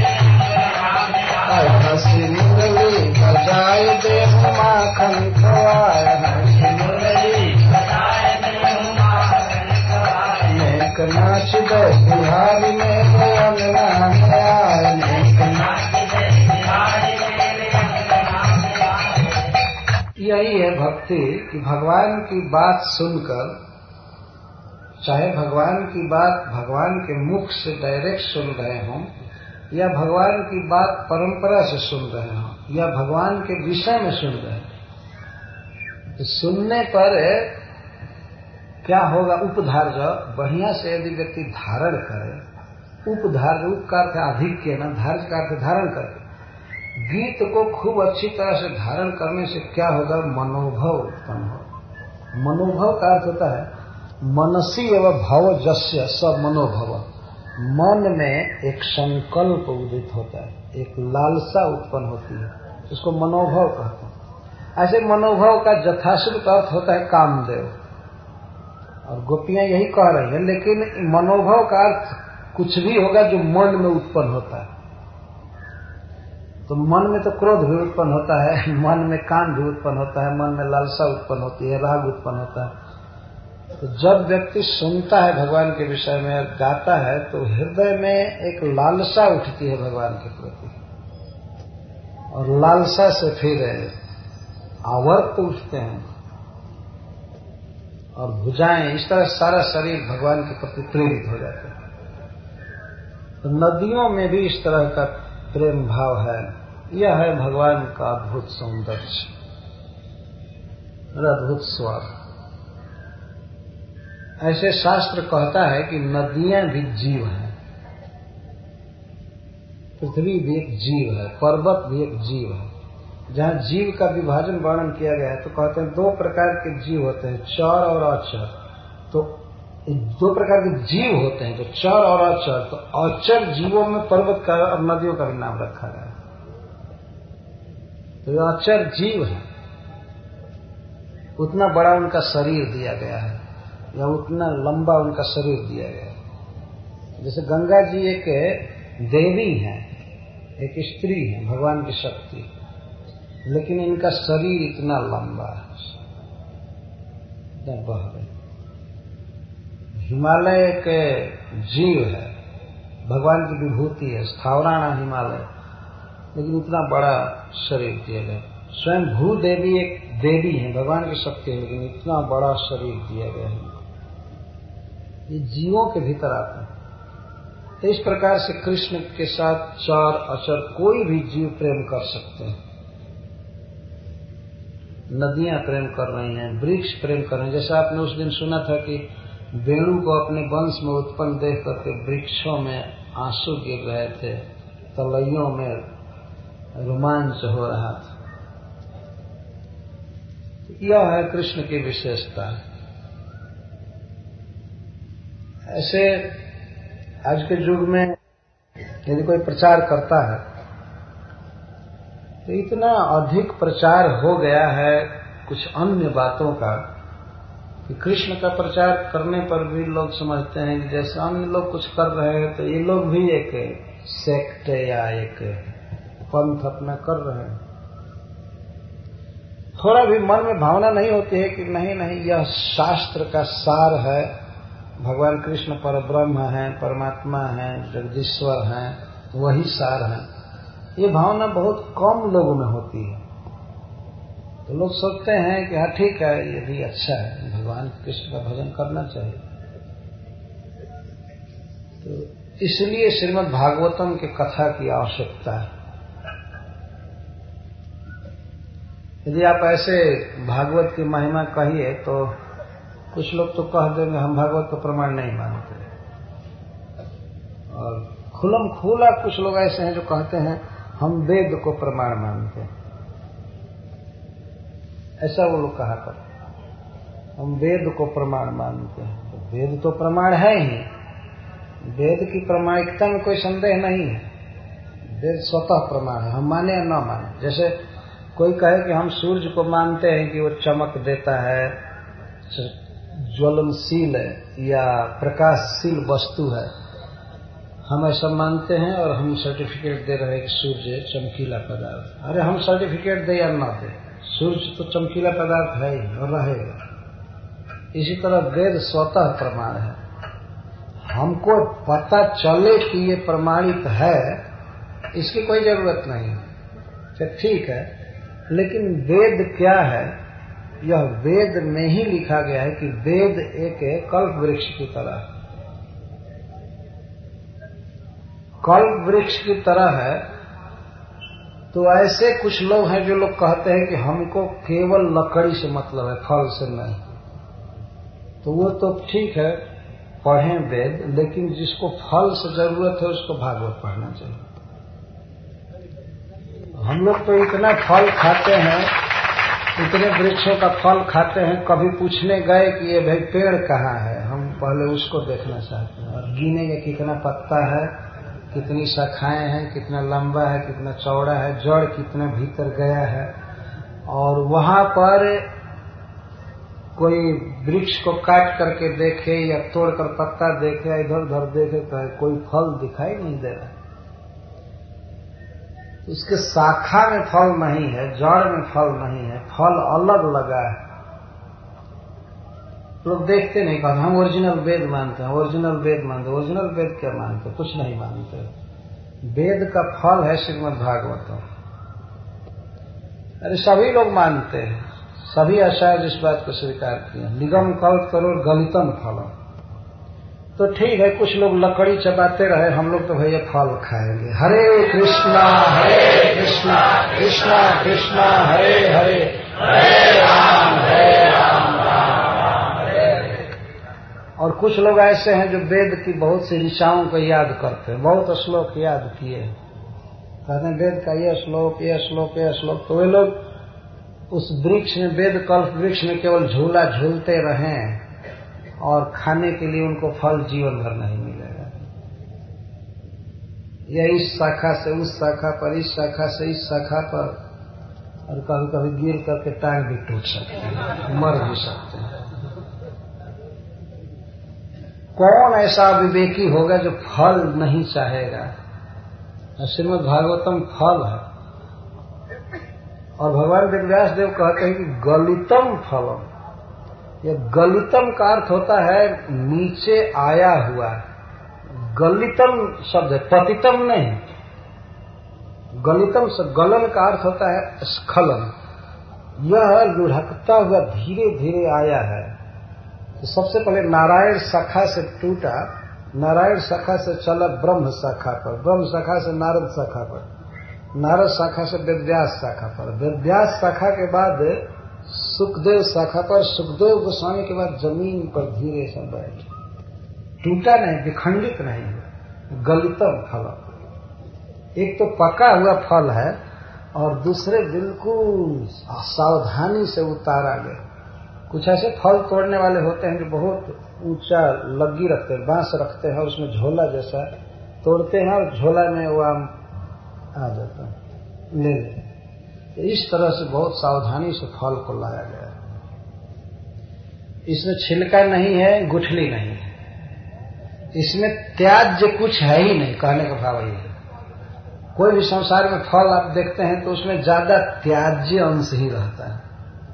हंसी मुरली बजाए दे माखन खवाए, हंसी मुरली बजाए दे माखन खवाए। नेक नाच दे बिहारी मेरे अंगना में आए, नेक नाच दे बिहारी मेरे अंगना में आए। यही है भक्ति कि भगवान की बात सुनकर, चाहे भगवान की बात भगवान के मुख से डायरेक्ट सुन रहे हों या भगवान की बात परंपरा से सुन रहे हो या भगवान के विषय में सुन रहे हैं, तो सुनने पर क्या होगा? उपधार्य बढ़िया से यदि व्यक्ति धारण करे, उपधार्य उपकार का अधिक के ना धार्य का अर्थ धारण करे, गीत को खूब अच्छी तरह से धारण करने से क्या होगा? मनोभव उत्पन्न हो। मनोभव का अर्थ होता है मनसी एवं भव जस्य स मनोभव। मन में एक संकल्प उदित होता है, एक लालसा उत्पन्न होती है, इसको मनोभव कहते हैं। ऐसे मनोभव का यथाश्रुत अर्थ होता है कामदेव, और गोपियां यही कह रही हैं। लेकिन मनोभव का अर्थ कुछ भी होगा जो मन में उत्पन्न होता है। तो मन में तो क्रोध भी उत्पन्न होता है, मन में काम भी उत्पन्न होता है, मन में लालसा उत्पन्न होती है, राग उत्पन्न होता है। तो जब व्यक्ति सुनता है भगवान के विषय में और गाता है तो हृदय में एक लालसा उठती है भगवान के प्रति, और लालसा से फिर आवर्त उठते हैं और भुजाएं, इस तरह सारा शरीर भगवान के प्रति प्रेरित हो जाता है। तो नदियों में भी इस तरह का प्रेम भाव है। यह है भगवान का अद्भुत सौंदर्य, अद्भुत स्वाद। ऐसे शास्त्र कहता है कि नदियां भी जीव हैं, पृथ्वी भी एक जीव है, पर्वत भी एक जीव है। जहाँ जीव का विभाजन वर्णन किया गया है तो कहते हैं दो प्रकार के जीव होते हैं, चर और अचर। तो दो प्रकार के जीव होते हैं, जो चर और अचर। तो अचर जीवों में पर्वत का और नदियों का भी नाम रखा गया है। तो ये अचर जीव है, उतना बड़ा उनका शरीर दिया गया है या उतना लंबा उनका शरीर दिया गया है। जैसे गंगा जी एक देवी हैं, एक स्त्री है, भगवान की शक्ति, लेकिन इनका शरीर इतना लंबा है, इतना बह रहे। हिमालय एक जीव है, भगवान की विभूति है, स्थावराणा हिमालय, लेकिन इतना बड़ा शरीर दिया गया। स्वयं भूदेवी एक देवी है, भगवान की शक्ति है, लेकिन इतना बड़ा शरीर दिया गया है। ये जीवों के भीतर आते हैं। तो इस प्रकार से कृष्ण के साथ चर अचर कोई भी जीव प्रेम कर सकते हैं। नदियां प्रेम कर रही हैं, वृक्ष प्रेम कर रहे हैं। जैसा आपने उस दिन सुना था कि वेणु को अपने वंश में उत्पन्न देख करके वृक्षों में आंसू गिर रहे थे, तलैयों में रोमांच हो रहा था। यह है कृष्ण की विशेषता। ऐसे आज के युग में यदि कोई प्रचार करता है तो इतना अधिक प्रचार हो गया है कुछ अन्य बातों का कि कृष्ण का प्रचार करने पर भी लोग समझते हैं कि जैसे अन्य लोग कुछ कर रहे हैं तो ये लोग भी एक सेक्ट या एक पंथ अपना कर रहे हैं। थोड़ा भी मन में भावना नहीं होती है कि नहीं नहीं यह शास्त्र का सार है, भगवान कृष्ण परब्रह्म हैं, परमात्मा हैं, जगदीश्वर हैं, वही सार है। ये भावना बहुत कम लोगों में होती है। तो लोग सोचते हैं कि हाँ ठीक है, ये भी अच्छा है, भगवान कृष्ण का भजन करना चाहिए। तो इसलिए श्रीमद् भागवतम की कथा की आवश्यकता है। यदि आप ऐसे भागवत की महिमा कहिए तो कुछ लोग तो कह देंगे हम भागवत को प्रमाण नहीं मानते, और खुलम खुला कुछ लोग ऐसे हैं जो कहते हैं हम वेद को प्रमाण मानते हैं। ऐसा वो लोग कहा करते। हम वेद को प्रमाण मानते हैं, तो वेद तो प्रमाण है ही, वेद की प्रमाणिकता में कोई संदेह नहीं है, वेद स्वतः प्रमाण है, हम माने या न माने। जैसे कोई कहे कि हम सूर्य को मानते हैं कि वो चमक देता है, ज्वलनशील है या प्रकाशशील वस्तु है, हम ऐसा मानते हैं और हम सर्टिफिकेट दे रहे हैं कि सूर्य चमकीला पदार्थ। अरे हम सर्टिफिकेट दे या न दे, सूर्य तो चमकीला पदार्थ है ही और रहेगा। इसी तरह वेद स्वतः प्रमाण है, हमको पता चले कि ये प्रमाणित है इसकी कोई जरूरत नहीं है, ठीक है। लेकिन वेद क्या है, यह वेद में ही लिखा गया है कि वेद एक कल्प वृक्ष की तरह है, कल्प वृक्ष की तरह है। तो ऐसे कुछ लोग हैं जो लोग कहते हैं कि हमको केवल लकड़ी से मतलब है, फल से नहीं। तो वो तो ठीक है, पढ़ें वेद, लेकिन जिसको फल से जरूरत है उसको भागवत पढ़ना चाहिए। हम लोग तो इतना फल खाते हैं, इतने वृक्षों का फल खाते हैं, कभी पूछने गए कि ये भाई पेड़ कहाँ है, हम पहले उसको देखना चाहते हैं और गिनेंगे कितना पत्ता है, कितनी शाखाएं हैं, कितना लंबा है, कितना चौड़ा है, जड़ कितना भीतर गया है। और वहां पर कोई वृक्ष को काट करके देखे या तोड़कर पत्ता देखे या इधर उधर देखे तो कोई फल दिखाई नहीं दे रहा, उसके शाखा में फल नहीं है, जड़ में फल नहीं है, फल अलग लगा है। लोग देखते नहीं, कहते हम ओरिजिनल वेद मानते हैं, ओरिजिनल वेद मानते हैं। ओरिजिनल वेद क्या मानते, कुछ नहीं मानते। वेद का फल है श्रीमद् भागवतम। अरे सभी लोग मानते हैं, सभी आचार्य इस बात को स्वीकार किए, निगम कल्प करो गलितम फलम। तो ठीक है, कुछ लोग लकड़ी चबाते रहे, हम लोग तो भैया फल खाएंगे। हरे कृष्णा हरे कृष्णा कृष्णा कृष्णा हरे हरे, हरे राम हरे राम राम राम हरे हरे। और कुछ लोग ऐसे हैं जो वेद की बहुत सी ऋचाओं को याद करते हैं, बहुत श्लोक याद किए, कहते हैं वेद का ये श्लोक ये श्लोक ये श्लोक। तो वे लोग उस वृक्ष में, वेद कल्प वृक्ष में केवल झूला झूलते रहें और खाने के लिए उनको फल जीवन भर नहीं मिलेगा। या इस शाखा से उस शाखा पर, इस शाखा से इस शाखा पर, और कभी कभी गिर करके टांग भी टूट सकते हैं, मर भी सकते हैं। कौन ऐसा विवेकी होगा जो फल नहीं चाहेगा? श्रीमद् भागवतम फल है। और भगवान वेदव्यास देव कहते हैं कि गलितम फलम। ये गलितम का अर्थ होता है नीचे आया हुआ। गलितम शब्द है, पतितम नहीं। गलितम से गलन का अर्थ होता है स्खलन। यह लुढ़कता हुआ धीरे धीरे आया है। तो सबसे पहले नारायण शाखा से टूटा, नारायण शाखा से चला ब्रह्म शाखा पर, ब्रह्म शाखा से नारद शाखा पर, नारद शाखा से वेदव्यास शाखा पर, वेदव्यास शाखा के बाद सुखदेव शाखा पर, सुखदेव गोस्वामी के बाद जमीन पर धीरे से बैठ, टूटा नहीं, विखंडित नहीं, गलितम फल। एक तो पका हुआ फल है और दूसरे बिल्कुल सावधानी से उतारा गया। कुछ ऐसे फल तोड़ने वाले होते हैं जो बहुत ऊंचा लग्गी रखते हैं, बांस रखते हैं और उसमें झोला जैसा तोड़ते हैं और झोला में वो आम आ जाता है, ले ले। इस तरह से बहुत सावधानी से फल को लाया गया। इसमें छिलका नहीं है, गुठली नहीं है, इसमें त्याज्य कुछ है ही नहीं। कहने का भाव ये है, कोई भी संसार में फल आप देखते हैं तो उसमें ज्यादा त्याज्य अंश ही रहता है।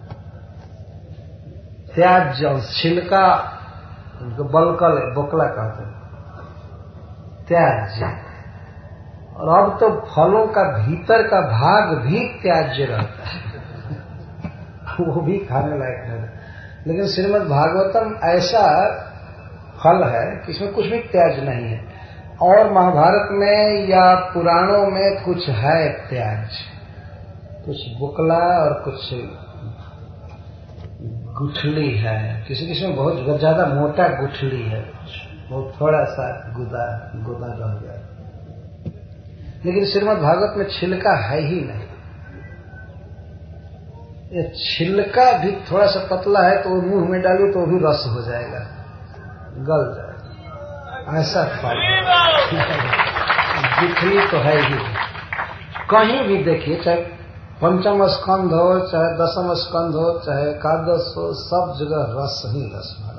त्याज्य अंश, छिलका बलकल बोकला कहते हैं, त्याज्य। और अब तो फलों का भीतर का भाग भी त्याज्य रहता है वो भी खाने लायक है। लेकिन श्रीमद् भागवतम ऐसा फल है कि इसमें कुछ भी त्याज नहीं है। और महाभारत में या पुराणों में कुछ है त्याज, कुछ बुकला और कुछ गुठली है। किसी किसी में बहुत ज्यादा मोटा गुठली है, बहुत थोड़ा सा गुदा गुदा रह गया। लेकिन श्रीमद् भागवत में छिलका है ही नहीं। ये छिलका भी थोड़ा सा पतला है तो वो मुंह में डालिए तो भी रस हो जाएगा, गल जाएगा, ऐसा फल गुठली तो है ही। कहीं भी देखिए, चाहे पंचम स्कंध हो, चाहे दसम स्कंध हो, चाहे एकादश हो, सब जगह रस ही रस भरा।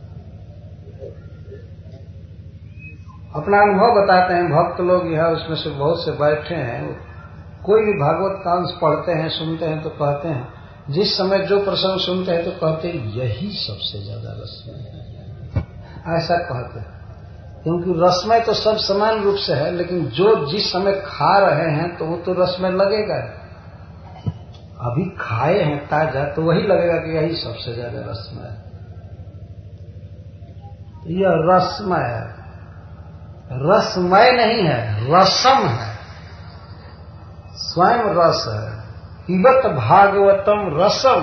अपना अनुभव बताते हैं भक्त लोग, यहाँ उसमें से बहुत से बैठे हैं, कोई भी भागवत का अंश पढ़ते हैं, सुनते हैं तो कहते हैं, जिस समय जो प्रसंग सुनते हैं तो कहते हैं यही सबसे ज्यादा रसमय है, ऐसा कहते हैं। क्योंकि रसमय तो सब समान रूप से है, लेकिन जो जिस समय खा रहे हैं तो वो तो रसमय लगेगा। अभी खाए हैं ताजा तो वही लगेगा कि यही सबसे ज्यादा रसमय है। यह रसमय है, रसमय नहीं है, रसम है, स्वयं रस है। पिबत भागवतम रसम।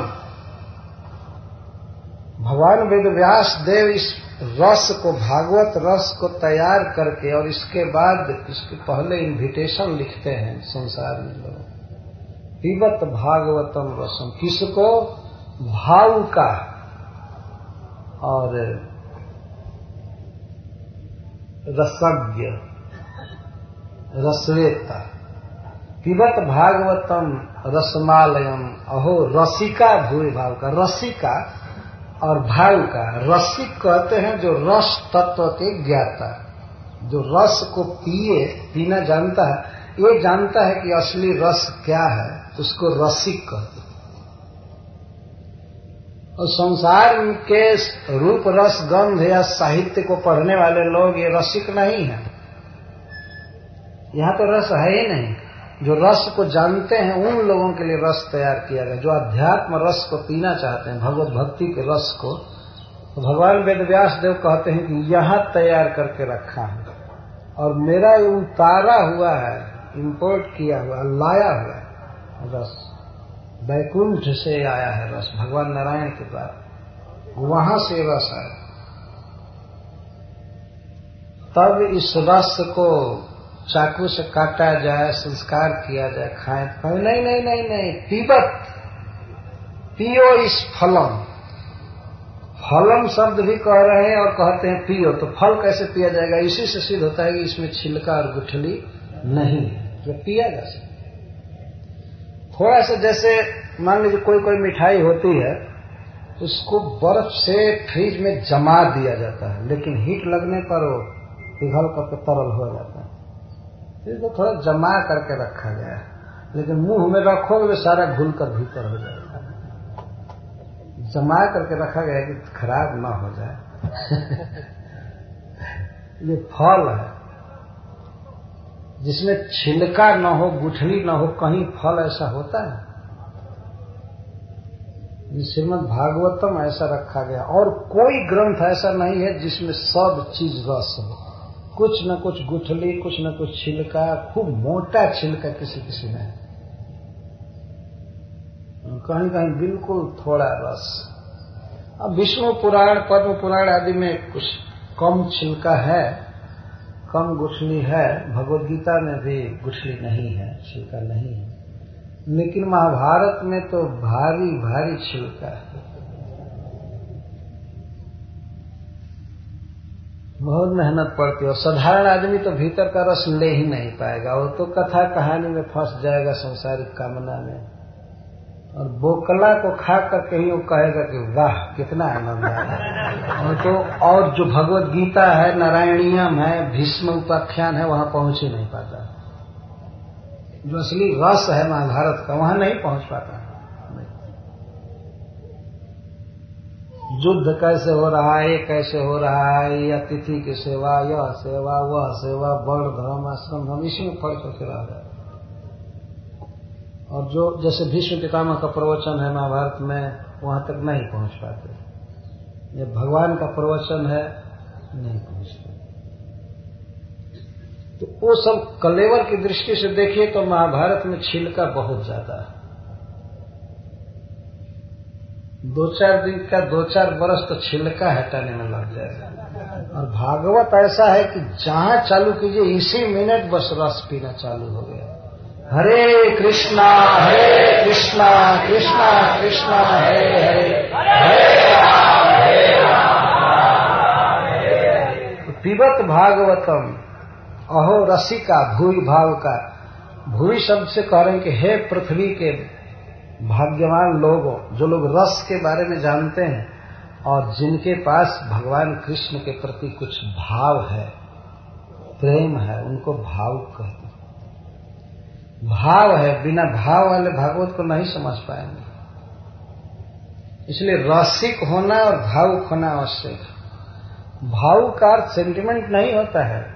भगवान वेद व्यास देव इस रस को, भागवत रस को तैयार करके और इसके बाद इसके पहले इन्विटेशन लिखते हैं संसार में लोग, पिबत भागवतम रसम। किसको? भाव का और रसज्ञ, रसवेता। पिबत भागवतम रसमालयम। अहो रसिका भूरि भाव का, रसिका और भाव का। रसिक कहते हैं जो रस तत्व के ज्ञाता, जो रस को पिए, पीना जानता है, ये जानता है कि असली रस क्या है, तो उसको रसिक कहते हैं। और संसार के रूप रस गंध या साहित्य को पढ़ने वाले लोग ये रसिक नहीं है। यहाँ तो रस है ही नहीं। जो रस को जानते हैं उन लोगों के लिए रस तैयार किया गया, जो अध्यात्म रस को पीना चाहते हैं, भगवत भक्ति के रस को। तो भगवान वेद व्यास देव कहते हैं कि यहाँ तैयार करके रखा है और मेरा ये उतारा हुआ है, इंपोर्ट किया हुआ, लाया हुआ है रस, वैकुंठ से आया है रस, भगवान नारायण के द्वारा, वहां से रस आया। तब इस रस को चाकू से काटा जाए, संस्कार किया जाए, खाएं। नहीं नहीं नहीं नहीं, पीबत, पियो इस फलम। फलम शब्द भी कह रहे हैं और कहते हैं पियो, तो फल कैसे पिया जाएगा? इसी से सिद्ध होता है कि इसमें छिलका और गुठली नहीं है, तो पिया जा सकता। थोड़ा सा जैसे मान लीजिए कोई कोई मिठाई होती है, उसको बर्फ से फ्रिज में जमा दिया जाता है, लेकिन हीट लगने पर वो पिघल करके तरल हो जाता है। इसको थोड़ा जमा करके रखा गया है, लेकिन मुंह में रखोगे तो सारा घुल कर भीतर हो जाएगा। जमा करके रखा गया है कि खराब ना हो जाए। ये फल है जिसमें छिलका न हो, गुठली न हो, कहीं फल ऐसा होता है? श्रीमद् भागवतम ऐसा रखा गया, और कोई ग्रंथ ऐसा नहीं है जिसमें सब चीज रस हो। कुछ न कुछ गुठली, कुछ न कुछ छिलका, खूब मोटा छिलका किसी किसी में, कहीं कहीं बिल्कुल थोड़ा रस। अब विष्णु पुराण, पद्म पुराण आदि में कुछ कम छिलका है, कम गुठली है। भगवद गीता में भी गुठली नहीं है, छिलका नहीं है, लेकिन महाभारत में तो भारी भारी छिलका है, बहुत मेहनत पड़ती है। और साधारण आदमी तो भीतर का रस ले ही नहीं पाएगा, वो तो कथा कहानी में फंस जाएगा, संसारिक कामना में। और बोकला को खा कर कहीं वो कहेगा कि वाह कितना आनंद आया। और तो और जो भगवद गीता है, नारायणीयम है, भीष्म उपाख्यान है, वहां पहुंच ही नहीं पाता। जो असली रस है महाभारत का, वहां नहीं पहुंच पाता। युद्ध कैसे हो रहा है, कैसे हो रहा है, या अतिथि की सेवा, यह सेवा, वह सेवा, वर्ण धर्म आश्रम, हम इसी में पढ़ करके रह गए। और जो जैसे भीष्म पितामह का प्रवचन है महाभारत में, वहां तक नहीं पहुंच पाते। ये भगवान का प्रवचन है, नहीं पहुंचते। तो वो सब कलेवर की दृष्टि से देखिए तो महाभारत में छिलका बहुत ज्यादा है। दो चार दिन का, दो चार बरस तो छिलका हटाने में लग जाएगा। और भागवत ऐसा है कि जहां चालू कीजिए इसी मिनट बस रस पीना चालू हो गया। हरे कृष्णा हरे कृष्णा कृष्णा कृष्णा हरे हरे हरे राम हरे राम। पिबत भागवतम अहो रसिका भूई भाव का, भूई शब्द से कह रहे हैं कि हे पृथ्वी के भाग्यवान लोगों, जो लोग रस के बारे में जानते हैं और जिनके पास भगवान कृष्ण के प्रति कुछ भाव है, प्रेम है, उनको भावुक कहते हैं। भाव है, बिना भाव वाले भागवत को नहीं समझ पाएंगे। इसलिए रसिक होना और भावुक होना आवश्यक है। भावुक का अर्थ सेंटिमेंट नहीं होता है।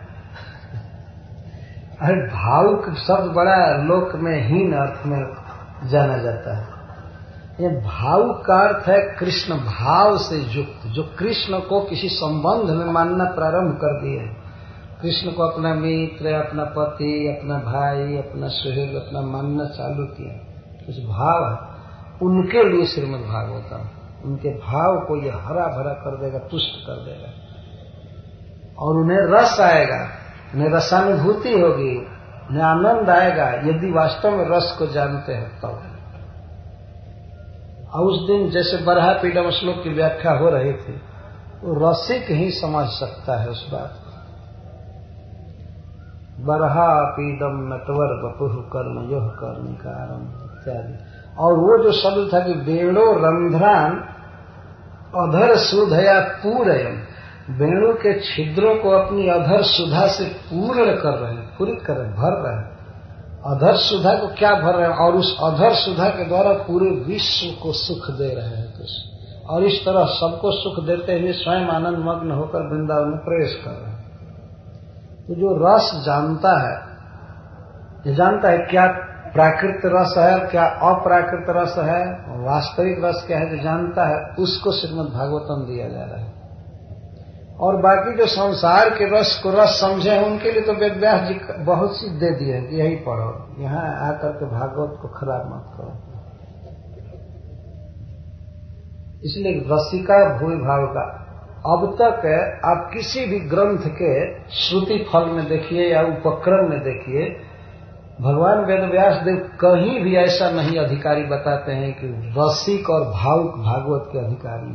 अरे भावुक शब्द बड़ा लोक में हीन अर्थ में जाना जाता है। ये भावुक का अर्थ है कृष्ण भाव से युक्त, जो कृष्ण को किसी संबंध में मानना प्रारंभ कर दिए। कृष्ण को अपना मित्र, अपना पति, अपना भाई, अपना सुहृद, अपना मानना चालू किया। कुछ भाव है, उनके लिए श्रीमद् भागवतम, उनके भाव को ये हरा भरा कर देगा, तुष्ट कर देगा और उन्हें रस आएगा, उन्हें रसानुभूति होगी, उन्हें आनंद आएगा यदि वास्तव में रस को जानते हैं तब। और उस दिन जैसे बरहा पीडम श्लोक की व्याख्या हो रही थी, वो रसिक ही समझ सकता है उस बात को। बरहा पीडम नटवर बपुः कर्म योह कर्मिकारम इत्यादि। और वो जो शब्द था कि वेणो रंध्रान अधर सुधया पूरयम, वेणु के छिद्रों को अपनी अधर सुधा से पूर्ण कर रहे हैं, पूरित कर रहे हैं, भर रहे हैं। अधर सुधा को क्या भर रहे हैं? और उस अधर सुधा के द्वारा पूरे विश्व को सुख दे रहे हैं कृष्ण। और इस तरह सबको सुख देते हुए स्वयं आनंद मग्न होकर वृंदावन में प्रवेश कर रहे हैं। तो जो रस जानता है, ये जानता है क्या प्राकृत रस है, क्या अप्राकृत रस है, वास्तविक रस क्या है, जो जानता है, उसको श्रीमद् भागवतम दिया जा रहा है। और बाकी जो संसार के रस को रस समझे हैं, उनके लिए तो वेद व्यास जी बहुत सी दे दिए हैं कि यही पढ़ो, यहाँ आकर के भागवत को खराब मत करो। इसलिए रसिका भूमि भाव का, अब तक आप किसी भी ग्रंथ के श्रुति फल में देखिए या उपक्रम में देखिए, भगवान वेद व्यास देव कहीं भी ऐसा नहीं अधिकारी बताते हैं कि रसिक और भावुक भागवत के अधिकारी।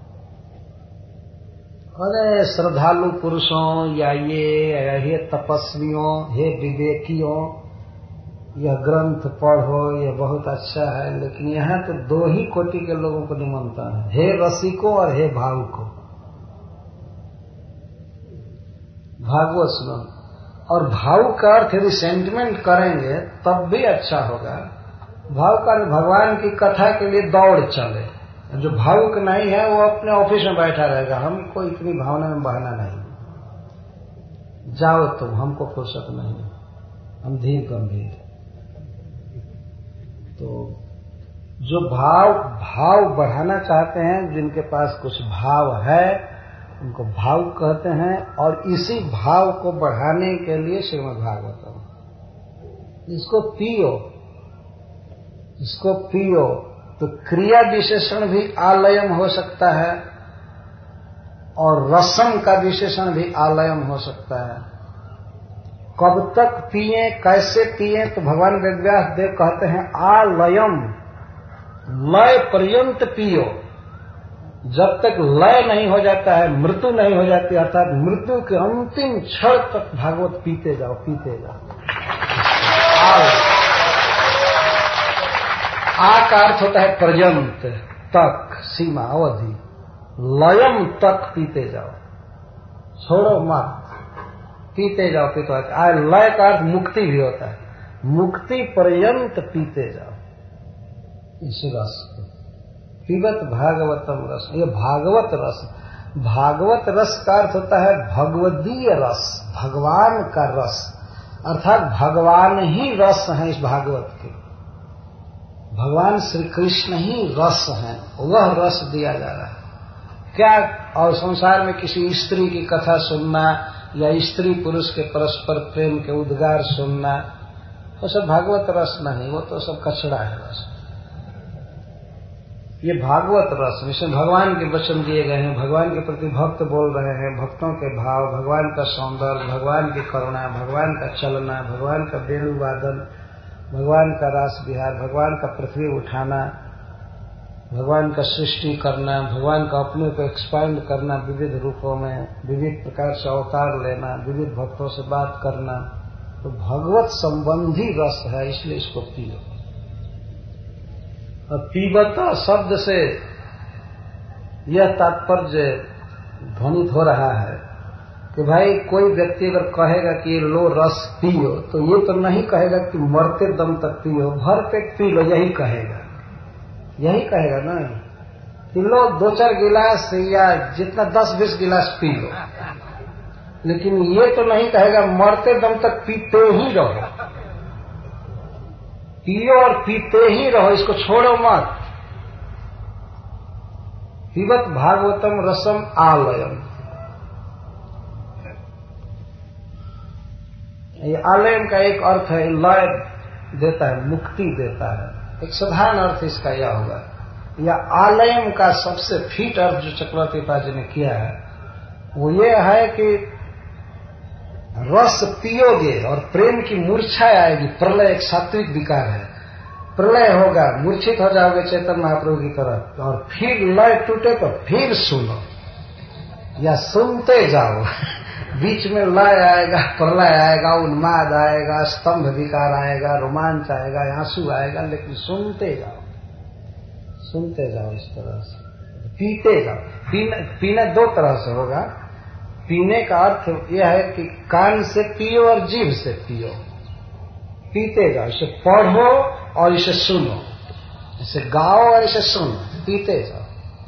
अरे श्रद्धालु पुरुषों या ये या ये तपस्वियों, हे विवेकियों, यह ग्रंथ पढ़ो, यह बहुत अच्छा है। लेकिन यहाँ तो दो ही कोटि के लोगों को निमंत्रण है, हे रसिकों और हे भावुकों। भागवत सुनो। और भाव का अर्थ यदि सेंटिमेंट करेंगे तब भी अच्छा होगा। भाव का भगवान की कथा के लिए दौड़ चले। जो भावुक नहीं है वो अपने ऑफिस में बैठा रहेगा, हमको इतनी भावना में बहना नहीं, जाओ तुम, हमको फुर्सत नहीं, हम धीर गंभीर। तो जो भाव भाव बढ़ाना चाहते हैं, जिनके पास कुछ भाव है, उनको भाव कहते हैं। और इसी भाव को बढ़ाने के लिए श्रीमद् भागवतम, इसको पियो, इसको पियो। तो क्रिया विशेषण भी आलयम हो सकता है और रसम का विशेषण भी आलयम हो सकता है। कब तक पिए, कैसे पिए? तो भगवान वेदव्यास देव कहते हैं आलयम, लय पर्यंत पियो। जब तक लय नहीं हो जाता है, मृत्यु नहीं हो जाती, अर्थात मृत्यु के अंतिम क्षण तक भागवत पीते जाओ, पीते जाओ। आ का अर्थ होता है पर्यंत, तक, सीमा, अवधि। लयम तक पीते जाओ, छोड़ो मत, पीते जाओ, पीते जाओ। लय का अर्थ मुक्ति भी होता है, मुक्ति पर्यंत पीते जाओ इस रस को। पिबत भागवतम रस, ये भागवत रस। भागवत रस का अर्थ होता है भगवदीय रस, भगवान का रस, अर्थात भगवान ही रस है इस भागवत के। भगवान श्री कृष्ण ही रस हैं, वह रस दिया जा रहा है क्या? और संसार में किसी स्त्री की कथा सुनना या स्त्री पुरुष के परस्पर प्रेम के उद्गार सुनना, वो सब भागवत रस नहीं, वो तो सब कचड़ा है रस। ये भागवत रस, जिसमें भगवान के वचन दिए गए हैं, भगवान के प्रति भक्त बोल रहे हैं, भक्तों के भाव, भगवान का सौंदर्य, भगवान की करुणा, भगवान का चलना, भगवान का वेणुवादन, भगवान का रास विहार, भगवान का पृथ्वी उठाना, भगवान का सृष्टि करना, भगवान का अपने को एक्सपांड करना, विविध रूपों में विविध प्रकार से अवतार लेना, विविध भक्तों से बात करना, तो भगवत संबंधी रस है, इसलिए इसको पियो। और पीबत शब्द से यह तात्पर्य ध्वनित हो रहा है कि भाई कोई व्यक्ति अगर कहेगा कि ये लो रस पियो, तो ये तो नहीं कहेगा कि मरते दम तक पियो, भर पेट पी लो, यही कहेगा, यही कहेगा ना कि लो दो चार गिलास या जितना दस बीस गिलास पी लो, लेकिन ये तो नहीं कहेगा मरते दम तक पीते ही रहो, पियो और पीते ही रहो, इसको छोड़ो मत। पिबत भागवतम रसम आलयम, ये आलयम का एक अर्थ है लय देता है, मुक्ति देता है। एक साधारण अर्थ इसका यह होगा, या आलयम का सबसे फीट अर्थ जो चक्रवर्ती पाजी ने किया है वो ये है कि रस पियोगे और प्रेम की मूर्छा आएगी। प्रलय एक सात्विक विकार है, प्रलय होगा, मूर्छित हो जाओगे चैतन्य महाप्रभु की तरफ, और फिर लय टूटे तो फिर सुनो या सुनते जाओ। बीच में लय आएगा, प्रलय आएगा, उन्माद आएगा, स्तंभ विकार आएगा, रोमांच आएगा, आंसू आएगा, लेकिन सुनते जाओ, सुनते जाओ इस तरह से, पीते जाओ। पीने पीने दो तरह से होगा। पीने का अर्थ यह है कि कान से पियो और जीभ से पियो, पीते जाओ, इसे पढ़ो और इसे सुनो, इसे गाओ और इसे सुनो, पीते जाओ।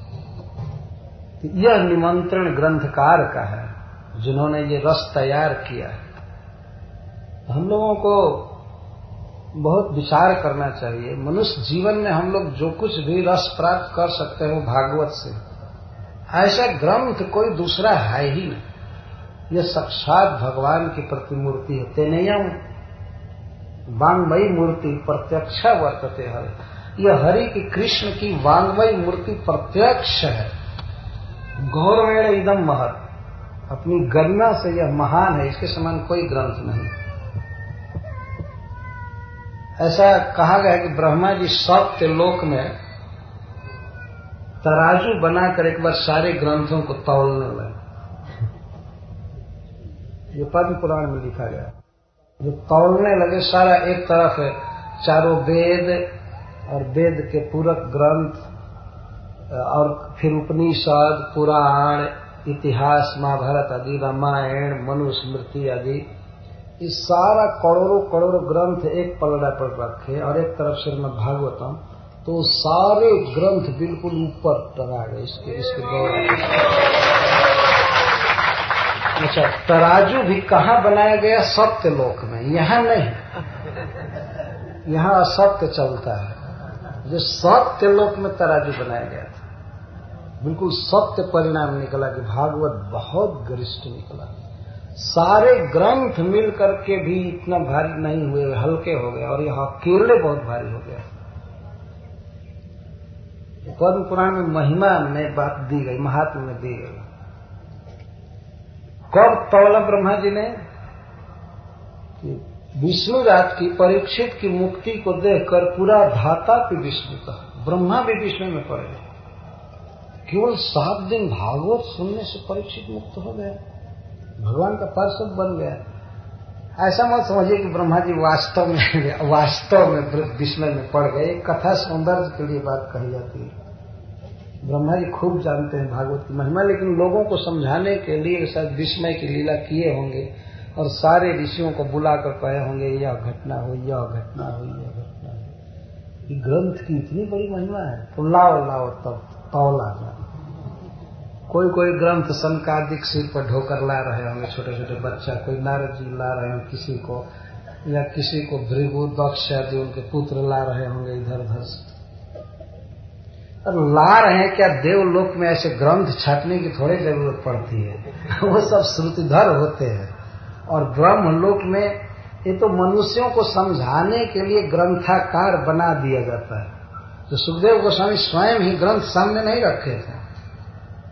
यह निमंत्रण ग्रंथकार का है जिन्होंने ये रस तैयार किया है। हम लोगों को बहुत विचार करना चाहिए। मनुष्य जीवन में हम लोग जो कुछ भी रस प्राप्त कर सकते हैं वो भागवत से, ऐसा ग्रंथ कोई दूसरा है ही नहीं। यह साक्षात भगवान की प्रतिमूर्ति है। तेनेयम वांगमयी मूर्ति प्रत्यक्ष वर्तते हरि, यह हरि की कृष्ण की वांगमयी मूर्ति प्रत्यक्ष है। गौरवेण इदम महत्, अपनी गरिमा से यह महान है, इसके समान कोई ग्रंथ नहीं। ऐसा कहा गया है कि ब्रह्मा जी सत्य लोक में तराजू बनाकर एक बार सारे ग्रंथों को तौलने लगे। ये पद्म पुराण में लिखा गया। जो तौलने लगे, सारा एक तरफ है चारों वेद और वेद के पूरक ग्रंथ और फिर उपनिषद, पुराण, इतिहास, महाभारत आदि, रामायण, मनुस्मृति आदि, ये सारा करोड़ों करोड़ों ग्रंथ एक पलड़ा पर रखे और एक तरफ श्रीमद् भागवतम, तो सारे ग्रंथ बिल्कुल ऊपर टंगा गए इसके इसके गौरव। अच्छा, तराजू भी कहाँ बनाया गया? सत्य लोक में, यहाँ नहीं। यहाँ असत्य चलता है। जो सत्य लोक में तराजू बनाया गया था, बिल्कुल सत्य परिणाम निकला कि भागवत बहुत गरिष्ठ निकला। सारे ग्रंथ मिल करके भी इतना भारी नहीं हुए, हल्के हो गए, और यह अकेले बहुत भारी हो गया। पद्म पुराण में महिमा में बात दी गई, महात्मा में दी गई। कब तौला ब्रह्मा जी ने? विष्णु रात की परीक्षित की मुक्ति को देखकर पूरा धाता भी विष्णु का, ब्रह्मा भी विष्णु में पड़ गए। केवल सात दिन भागवत सुनने से परीक्षित मुक्त हो गया, भगवान का पार्षद बन गया। ऐसा मत समझिए कि ब्रह्मा जी वास्तव में वास्तव में विस्मय में पड़ गए। कथा सौंदर्य के लिए बात कही जाती है। ब्रह्मा जी खूब जानते हैं भागवत की महिमा, लेकिन लोगों को समझाने के लिए शायद विस्मय की लीला किए होंगे और सारे ऋषियों को बुलाकर कहे होंगे यह घटना हुई, यह घटना हुई, यह घटना हुई। ये ग्रंथ की इतनी बड़ी महिमा है, तो लाओ लाओ तब तौला जाए। कोई कोई ग्रंथ सनकादिक सिर पर ढोकर ला रहे होंगे, छोटे छोटे बच्चा, कोई नारद जी ला रहे होंगे किसी को, या किसी को भृगु दक्ष आदि उनके पुत्र ला रहे होंगे इधर उधर से। और ला रहे हैं क्या? देवलोक में ऐसे ग्रंथ छापने की थोड़ी जरूरत पड़ती है। वो सब श्रुतिधर होते हैं। और ब्रह्मलोक में ये तो मनुष्यों को समझाने के लिए ग्रंथाकार बना दिया जाता है। तो सुखदेव गोस्वामी स्वयं ही ग्रंथ सामने नहीं रखे थे,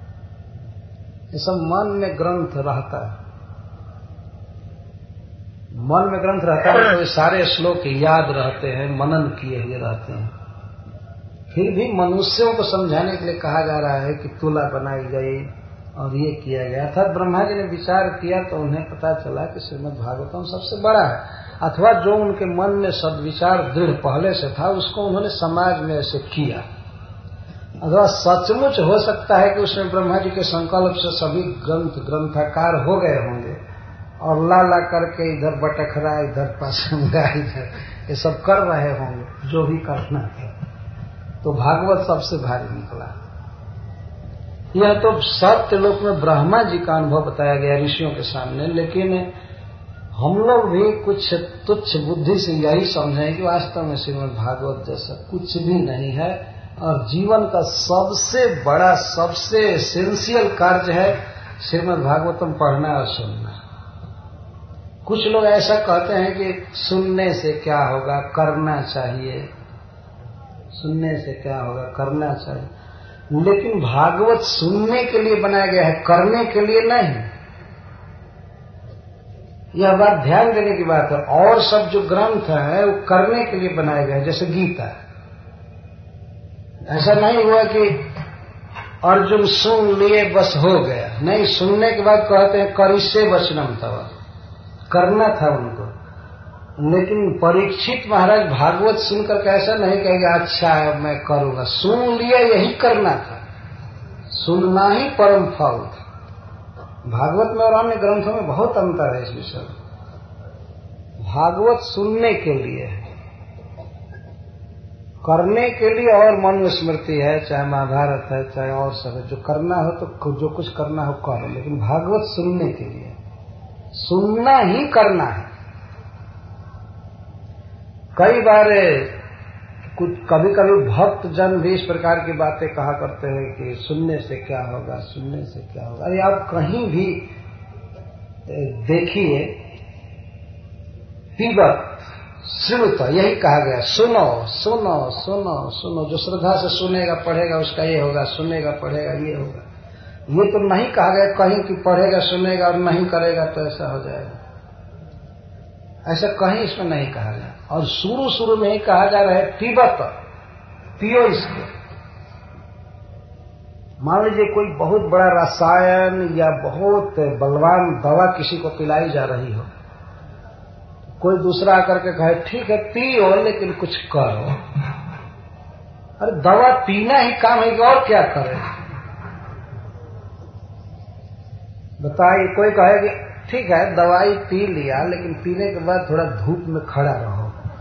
ये सब मन में ग्रंथ रहता है। मन में ग्रंथ रहता है तो ये सारे श्लोक याद रहते हैं, मनन किए हुए रहते हैं। फिर भी मनुष्यों को समझाने के लिए कहा जा रहा है कि तुला बनाई गई और ये किया गया। अर्थात ब्रह्मा जी ने विचार किया तो उन्हें पता चला कि श्रीमद् भागवतम सबसे बड़ा है, अथवा जो उनके मन में सद्विचार दृढ़ पहले से था उसको उन्होंने समाज में ऐसे किया। अथवा सचमुच हो सकता है कि उसमें ब्रह्मा जी के संकल्प से सभी ग्रंथ ग्रंथाकार हो गए होंगे और ला ला करके इधर बटखरा, इधर पासंगा, इधर ये सब कर रहे होंगे जो भी करना है। तो भागवत सबसे भारी निकला। यह तो सत्य लोक में ब्रह्मा जी का अनुभव बताया गया ऋषियों के सामने, लेकिन हम लोग भी कुछ तुच्छ बुद्धि से यही समझें कि वास्तव में श्रीमद् भागवत जैसा कुछ भी नहीं है और जीवन का सबसे बड़ा, सबसे एसेंशियल कार्य है श्रीमद् भागवतम पढ़ना और सुनना। कुछ लोग ऐसा कहते हैं कि सुनने से क्या होगा, करना चाहिए, सुनने से क्या होगा, करना चाहिए। लेकिन भागवत सुनने के लिए बनाया गया है, करने के लिए नहीं। यह बात ध्यान देने की बात है। और सब जो ग्रंथ है वो करने के लिए बनाए गए हैं, जैसे गीता। ऐसा नहीं हुआ कि अर्जुन सुन लिए बस हो गया, नहीं, सुनने के बाद कहते हैं करिष्ये वचनम तव, करना था उनको। लेकिन परीक्षित महाराज भागवत सुनकर कैसा नहीं कहेगा अच्छा है मैं करूंगा, सुन लिया, यही करना था, सुनना ही परम फल था। भागवत में और अन्य ग्रंथों में बहुत अंतर है इस विषय में। भागवत सुनने के लिए है, करने के लिए और मनुस्मृति है, चाहे महाभारत है, चाहे और सब है, जो करना हो तो जो कुछ करना हो करो, लेकिन भागवत सुनने के लिए, सुनना ही करना है। कई बार कुछ कभी कभी भक्त जन भी इस प्रकार की बातें कहा करते हैं कि सुनने से क्या होगा, सुनने से क्या होगा। अरे आप कहीं भी देखिए, पिबत श्रुत, यही कहा गया, सुनो सुनो सुनो सुनो। जो श्रद्धा से सुनेगा पढ़ेगा उसका ये होगा, सुनेगा पढ़ेगा ये होगा। ये तो नहीं कहा गया कहीं कि पढ़ेगा सुनेगा और नहीं करेगा तो ऐसा हो जाएगा, ऐसा कहीं इसमें नहीं कहा गया। और शुरू शुरू में ही कहा जा रहा है पिबत, पियो इसको। मान लीजिए कोई बहुत बड़ा रसायन या बहुत बलवान दवा किसी को पिलाई जा रही हो, कोई दूसरा आकर के कहे ठीक है पियो लेकिन कुछ करो। अरे दवा पीना ही काम है कि और क्या करे? बताइए, कोई कहे कि ठीक है दवाई पी लिया लेकिन पीने के बाद थोड़ा धूप में खड़ा रहो।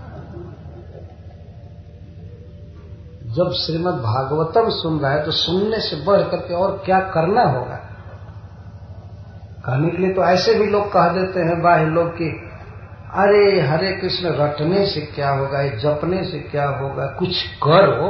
जब श्रीमद् भागवतम सुन रहा है तो सुनने से बढ़ करके और क्या करना होगा? कहने के लिए तो ऐसे भी लोग कह देते हैं बाह्य लोग कि अरे हरे कृष्ण रटने से क्या होगा, ये जपने से क्या होगा, कुछ करो,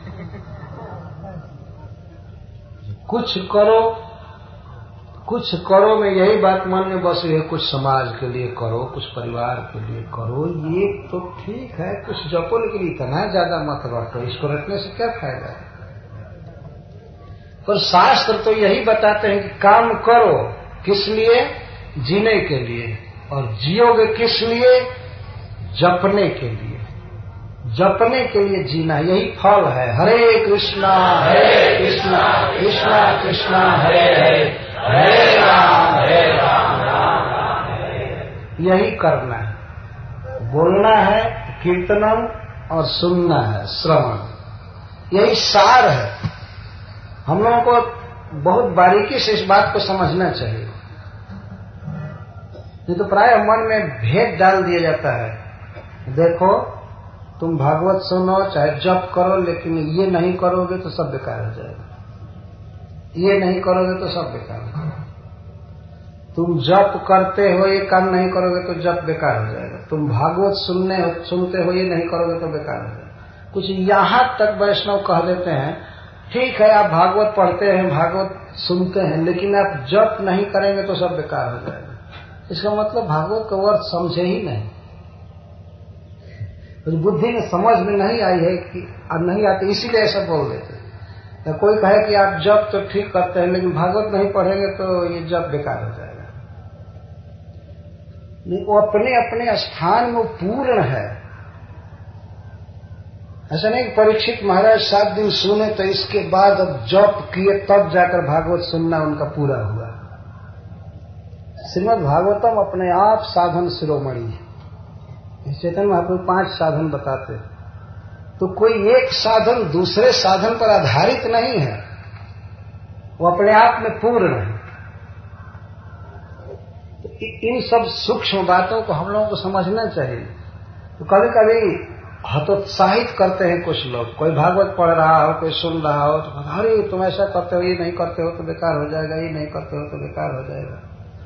कुछ करो, कुछ करो में यही बात मन में बस है, कुछ समाज के लिए करो, कुछ परिवार के लिए करो। ये तो ठीक है, कुछ जपो लेकिन इतना ज्यादा मत रटो, इसको रटने से क्या फायदा है? पर शास्त्र तो यही बताते हैं कि काम करो, किस लिए? जीने के लिए। और जियोगे किस लिए? जपने के लिए। जपने के लिए जीना, यही फल है। हरे कृष्णा हरे कृष्णा कृष्णा कृष्णा हरे हरे हरे राम हरे राम राम राम हरे हरे। यही करना है, बोलना है कीर्तनम और सुनना है श्रवण, यही सार है। हम लोगों को बहुत बारीकी से इस बात को समझना चाहिए। ये तो प्राय मन में भेद डाल दिया जाता है, देखो तुम भागवत सुनो चाहे जप करो लेकिन ये नहीं करोगे तो सब बेकार हो जाएगा, ये नहीं करोगे तो सब बेकार हो जाएगा। तुम जप करते हो ये काम नहीं करोगे तो जप बेकार हो जाएगा। तुम भागवत सुनने हो सुनते हो ये नहीं करोगे तो बेकार हो जाएगा। कुछ यहाँ तक वैष्णव कह देते हैं ठीक है आप भागवत पढ़ते हैं, भागवत सुनते हैं, लेकिन आप जप नहीं करेंगे तो सब बेकार हो जाएगा। इसका मतलब भागवत का अर्थ समझे ही नहीं, तो बुद्धि में समझ में नहीं आई है कि नहीं आती, इसीलिए ऐसा बोल देते हैं। या कोई कहे कि आप जप तो ठीक करते हैं लेकिन भागवत नहीं पढ़ेंगे तो ये जप बेकार हो जाएगा। वो अपने अपने स्थान में पूर्ण है। ऐसा नहीं कि परीक्षित महाराज सात दिन सुने तो इसके बाद अब जप किए तब जाकर भागवत सुनना उनका पूरा हुआ। श्रीमद् भागवतम अपने आप साधन शिरोमणि है। चैतन्य महाप्रभु पांच साधन बताते हैं, तो कोई एक साधन दूसरे साधन पर आधारित नहीं है, वो अपने आप में पूर्ण है। तो इन सब सूक्ष्म बातों को हम लोगों को समझना चाहिए। तो कभी कभी हतोत्साहित करते हैं कुछ लोग, कोई भागवत पढ़ रहा हो, कोई सुन रहा हो तो अरे तुम ऐसा करते हो, ये नहीं करते हो तो बेकार हो जाएगा, ये नहीं करते हो तो बेकार हो जाएगा।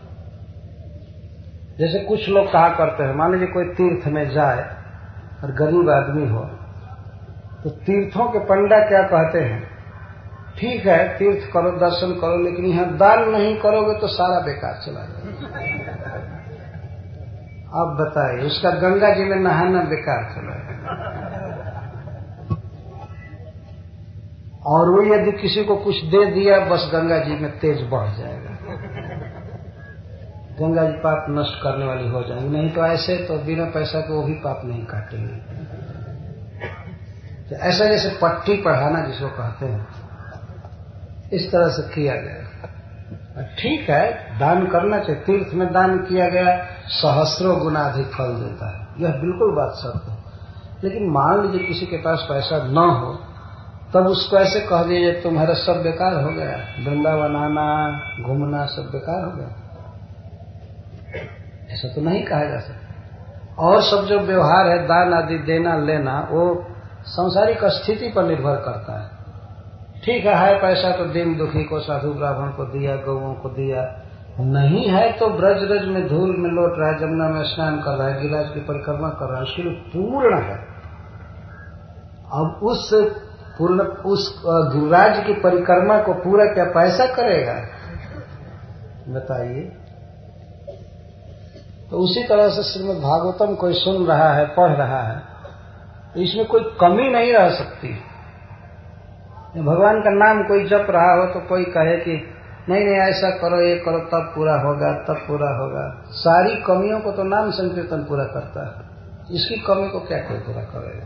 जैसे कुछ लोग कहा करते हैं, मान लीजिए कोई तीर्थ में जाए और गरीब आदमी हो तो तीर्थों के पंडा क्या कहते हैं, ठीक है तीर्थ करो दर्शन करो, लेकिन यहां दान नहीं करोगे तो सारा बेकार चला जाएगा। अब बताइए, उसका गंगा जी में नहाना बेकार चला जाएगा। और वो यदि किसी को कुछ दे दिया बस गंगा जी में तेज बढ़ जाएगा, गंगा जी पाप नष्ट करने वाली हो जाएंगी। नहीं तो ऐसे तो बिना पैसा के वो भी पाप नहीं काटेंगे। तो ऐसा जैसे पट्टी पढ़ाना जिसको कहते हैं, इस तरह से किया गया। ठीक है दान करना चाहिए, तीर्थ में दान किया गया सहस्रों गुना अधिक फल देता है, यह बिल्कुल बात सत्य है। लेकिन मान लीजिए किसी के पास पैसा न हो तब उसको ऐसे कह दीजिए तुम्हारा सब बेकार हो गया, वृंदावन आना घूमना सब बेकार हो गया, ऐसा तो नहीं कहा जा सकता। और सब जो व्यवहार है दान आदि देना लेना वो सांसारिक स्थिति पर निर्भर करता है। ठीक है, है पैसा तो दीन दुखी को साधु ब्राह्मण को दिया, गौओं को दिया, नहीं है तो ब्रज रज में धूल में लौट रहा है, जमुना में स्नान कर रहा है, गिरिराज की परिक्रमा कर रहा है, उसके लिए पूर्ण है। अब उस पूर्ण उस गिरिराज की परिक्रमा को पूरा क्या पैसा करेगा बताइए। तो उसी तरह से श्रीमद् भागवतम कोई सुन रहा है, पढ़ रहा है, तो इसमें कोई कमी नहीं रह सकती। भगवान का नाम कोई जप रहा हो तो कोई कहे कि नहीं नहीं ऐसा करो, ये करो तब पूरा होगा, तब पूरा होगा। सारी कमियों को तो नाम संकीर्तन पूरा करता है, इसकी कमी को क्या कोई पूरा करेगा।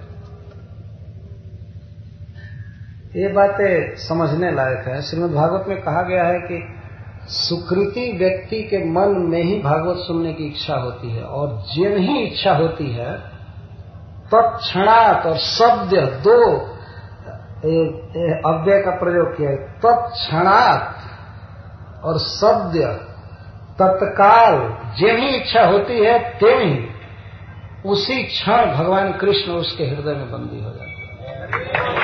ये बातें समझने लायक है। श्रीमद् भागवत में कहा गया है कि सुकृति व्यक्ति के मन में ही भागवत सुनने की इच्छा होती है, और जिन ही इच्छा होती है तत्क्षणात् और शब्द दो अव्यय का प्रयोग किया है, तत्क्षणात् और शब्द तत्काल जिन ही इच्छा होती है त्यों ही उसी क्षण भगवान कृष्ण उसके हृदय में बंदी हो जाते हैं।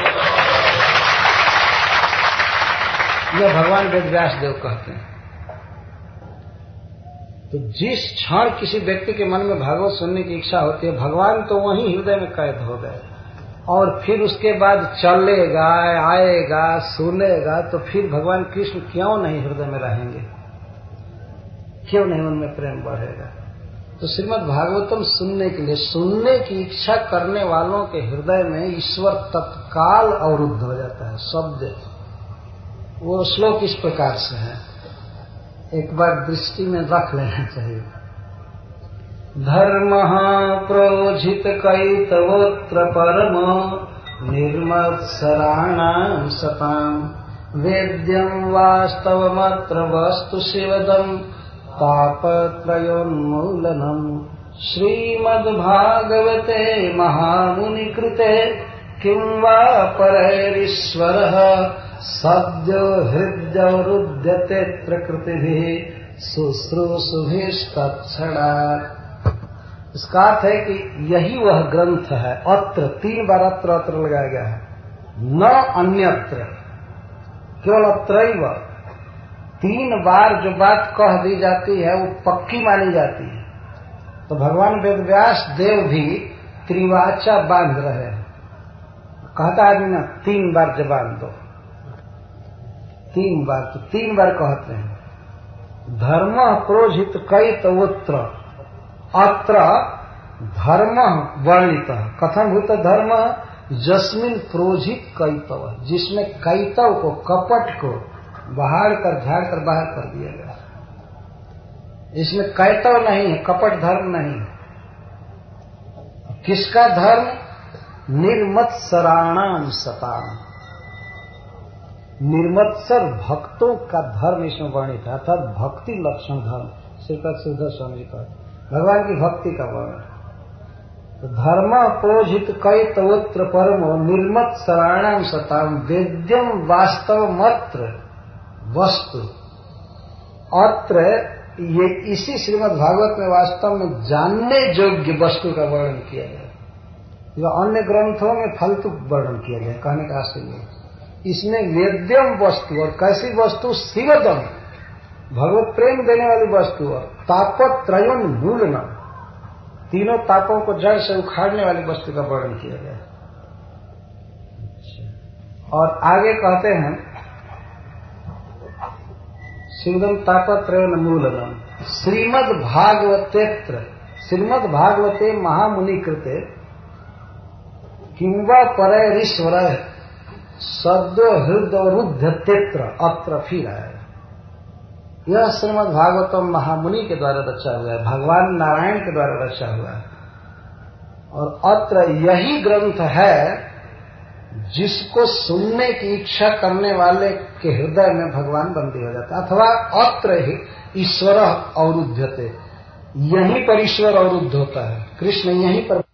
यह भगवान वेदव्यास देव कहते हैं। तो जिस क्षण किसी व्यक्ति के मन में भागवत सुनने की इच्छा होती है, भगवान तो वहीं हृदय में कैद हो गए, और फिर उसके बाद चलेगा, आएगा, सुनेगा, तो फिर भगवान कृष्ण क्यों नहीं हृदय में रहेंगे, क्यों नहीं उनमें प्रेम बढ़ेगा। तो श्रीमद् भागवतम सुनने के लिए, सुनने की इच्छा करने वालों के हृदय में ईश्वर तत्काल अवरुद्ध हो जाता है। शब्द वो श्लोक इस प्रकार से है, एक बार दृष्टि में रख लेना चाहिए। धर्म प्रोजित कैतवोत्र परम निर्मत्सराणां सतां वेद्यं वास्तवमत्र वस्तु शिवदं तापत्रयोन्मूलनम् श्रीमद्भागवते महामुनिकृते किं वा परैरीश्वरः सद्यो हृदयवरुध्यते प्रकृतिभिः शुश्रूषुभिस्तत्क्षणात्। इसका अर्थ है कि यही वह ग्रंथ है। अत्र तीन बार अत्र अत्र लगाया गया है, न अन्यत्र, केवल अत्रैव। तीन बार जो बात कह दी जाती है वो पक्की मानी जाती है। तो भगवान वेदव्यास देव भी त्रिवाचा बांध रहे हैं। कहता आदमी ना तीन बार जबान दो, तीन बार, तो तीन बार कहते हैं धर्म प्रोजित कैतवोत्र, अत्र धर्म वर्णित, कथम भूत धर्म जस्मिन प्रोजित कैतव, जिसमें कैतव को, कपट को बाहर कर झाड़ कर बाहर कर दिया गया। इसमें कैतव नहीं है, कपट धर्म नहीं। किसका धर्म? निर्मत्सराणाम सताम, निर्मत्सर भक्तों का धर्म इसमें वर्णित है, अर्थात भक्ति लक्षण धर्म। श्रीपद सिद्धर स्वामी जी का भगवान की भक्ति का वर्णन। तो धर्म पोजित कैतवोत्र परमो निर्मत्सराणाम सताम वेद्यम वास्तव मत्र वस्तु। अत्र ये इसी श्रीमद् भागवत में वास्तव में जानने योग्य वस्तु का वर्णन किया गया, जो अन्य ग्रंथों में फालतू वर्णन किया गया। कहने का आश्चर्य, इसमें वेद्यम वस्तु, और कैसी वस्तु? शिवदम, भगवत प्रेम देने वाली वस्तु, और तापत्रयोन मूलनम, तीनों तापों को जड़ से उखाड़ने वाली वस्तु का वर्णन किया गया। और आगे कहते हैं शिवदम तापत्रयोन मूलनम श्रीमद् भागवतेत्र, श्रीमद् भागवते महामुनि कृते किंवा परैरीश्वर सद्यो हृदयरुद्धतेत्र अत्र। फिर है यह श्रीमद् भागवतम महामुनि के द्वारा रचा हुआ है, भगवान नारायण के द्वारा रचा हुआ है। और अत्र यही ग्रंथ है जिसको सुनने की इच्छा करने वाले के हृदय में भगवान बंदी हो जाता है। अथवा अत्र ही ईश्वर अवरुध्यते, यहीं पर ईश्वर अवरुद्ध होता है, कृष्ण यहीं पर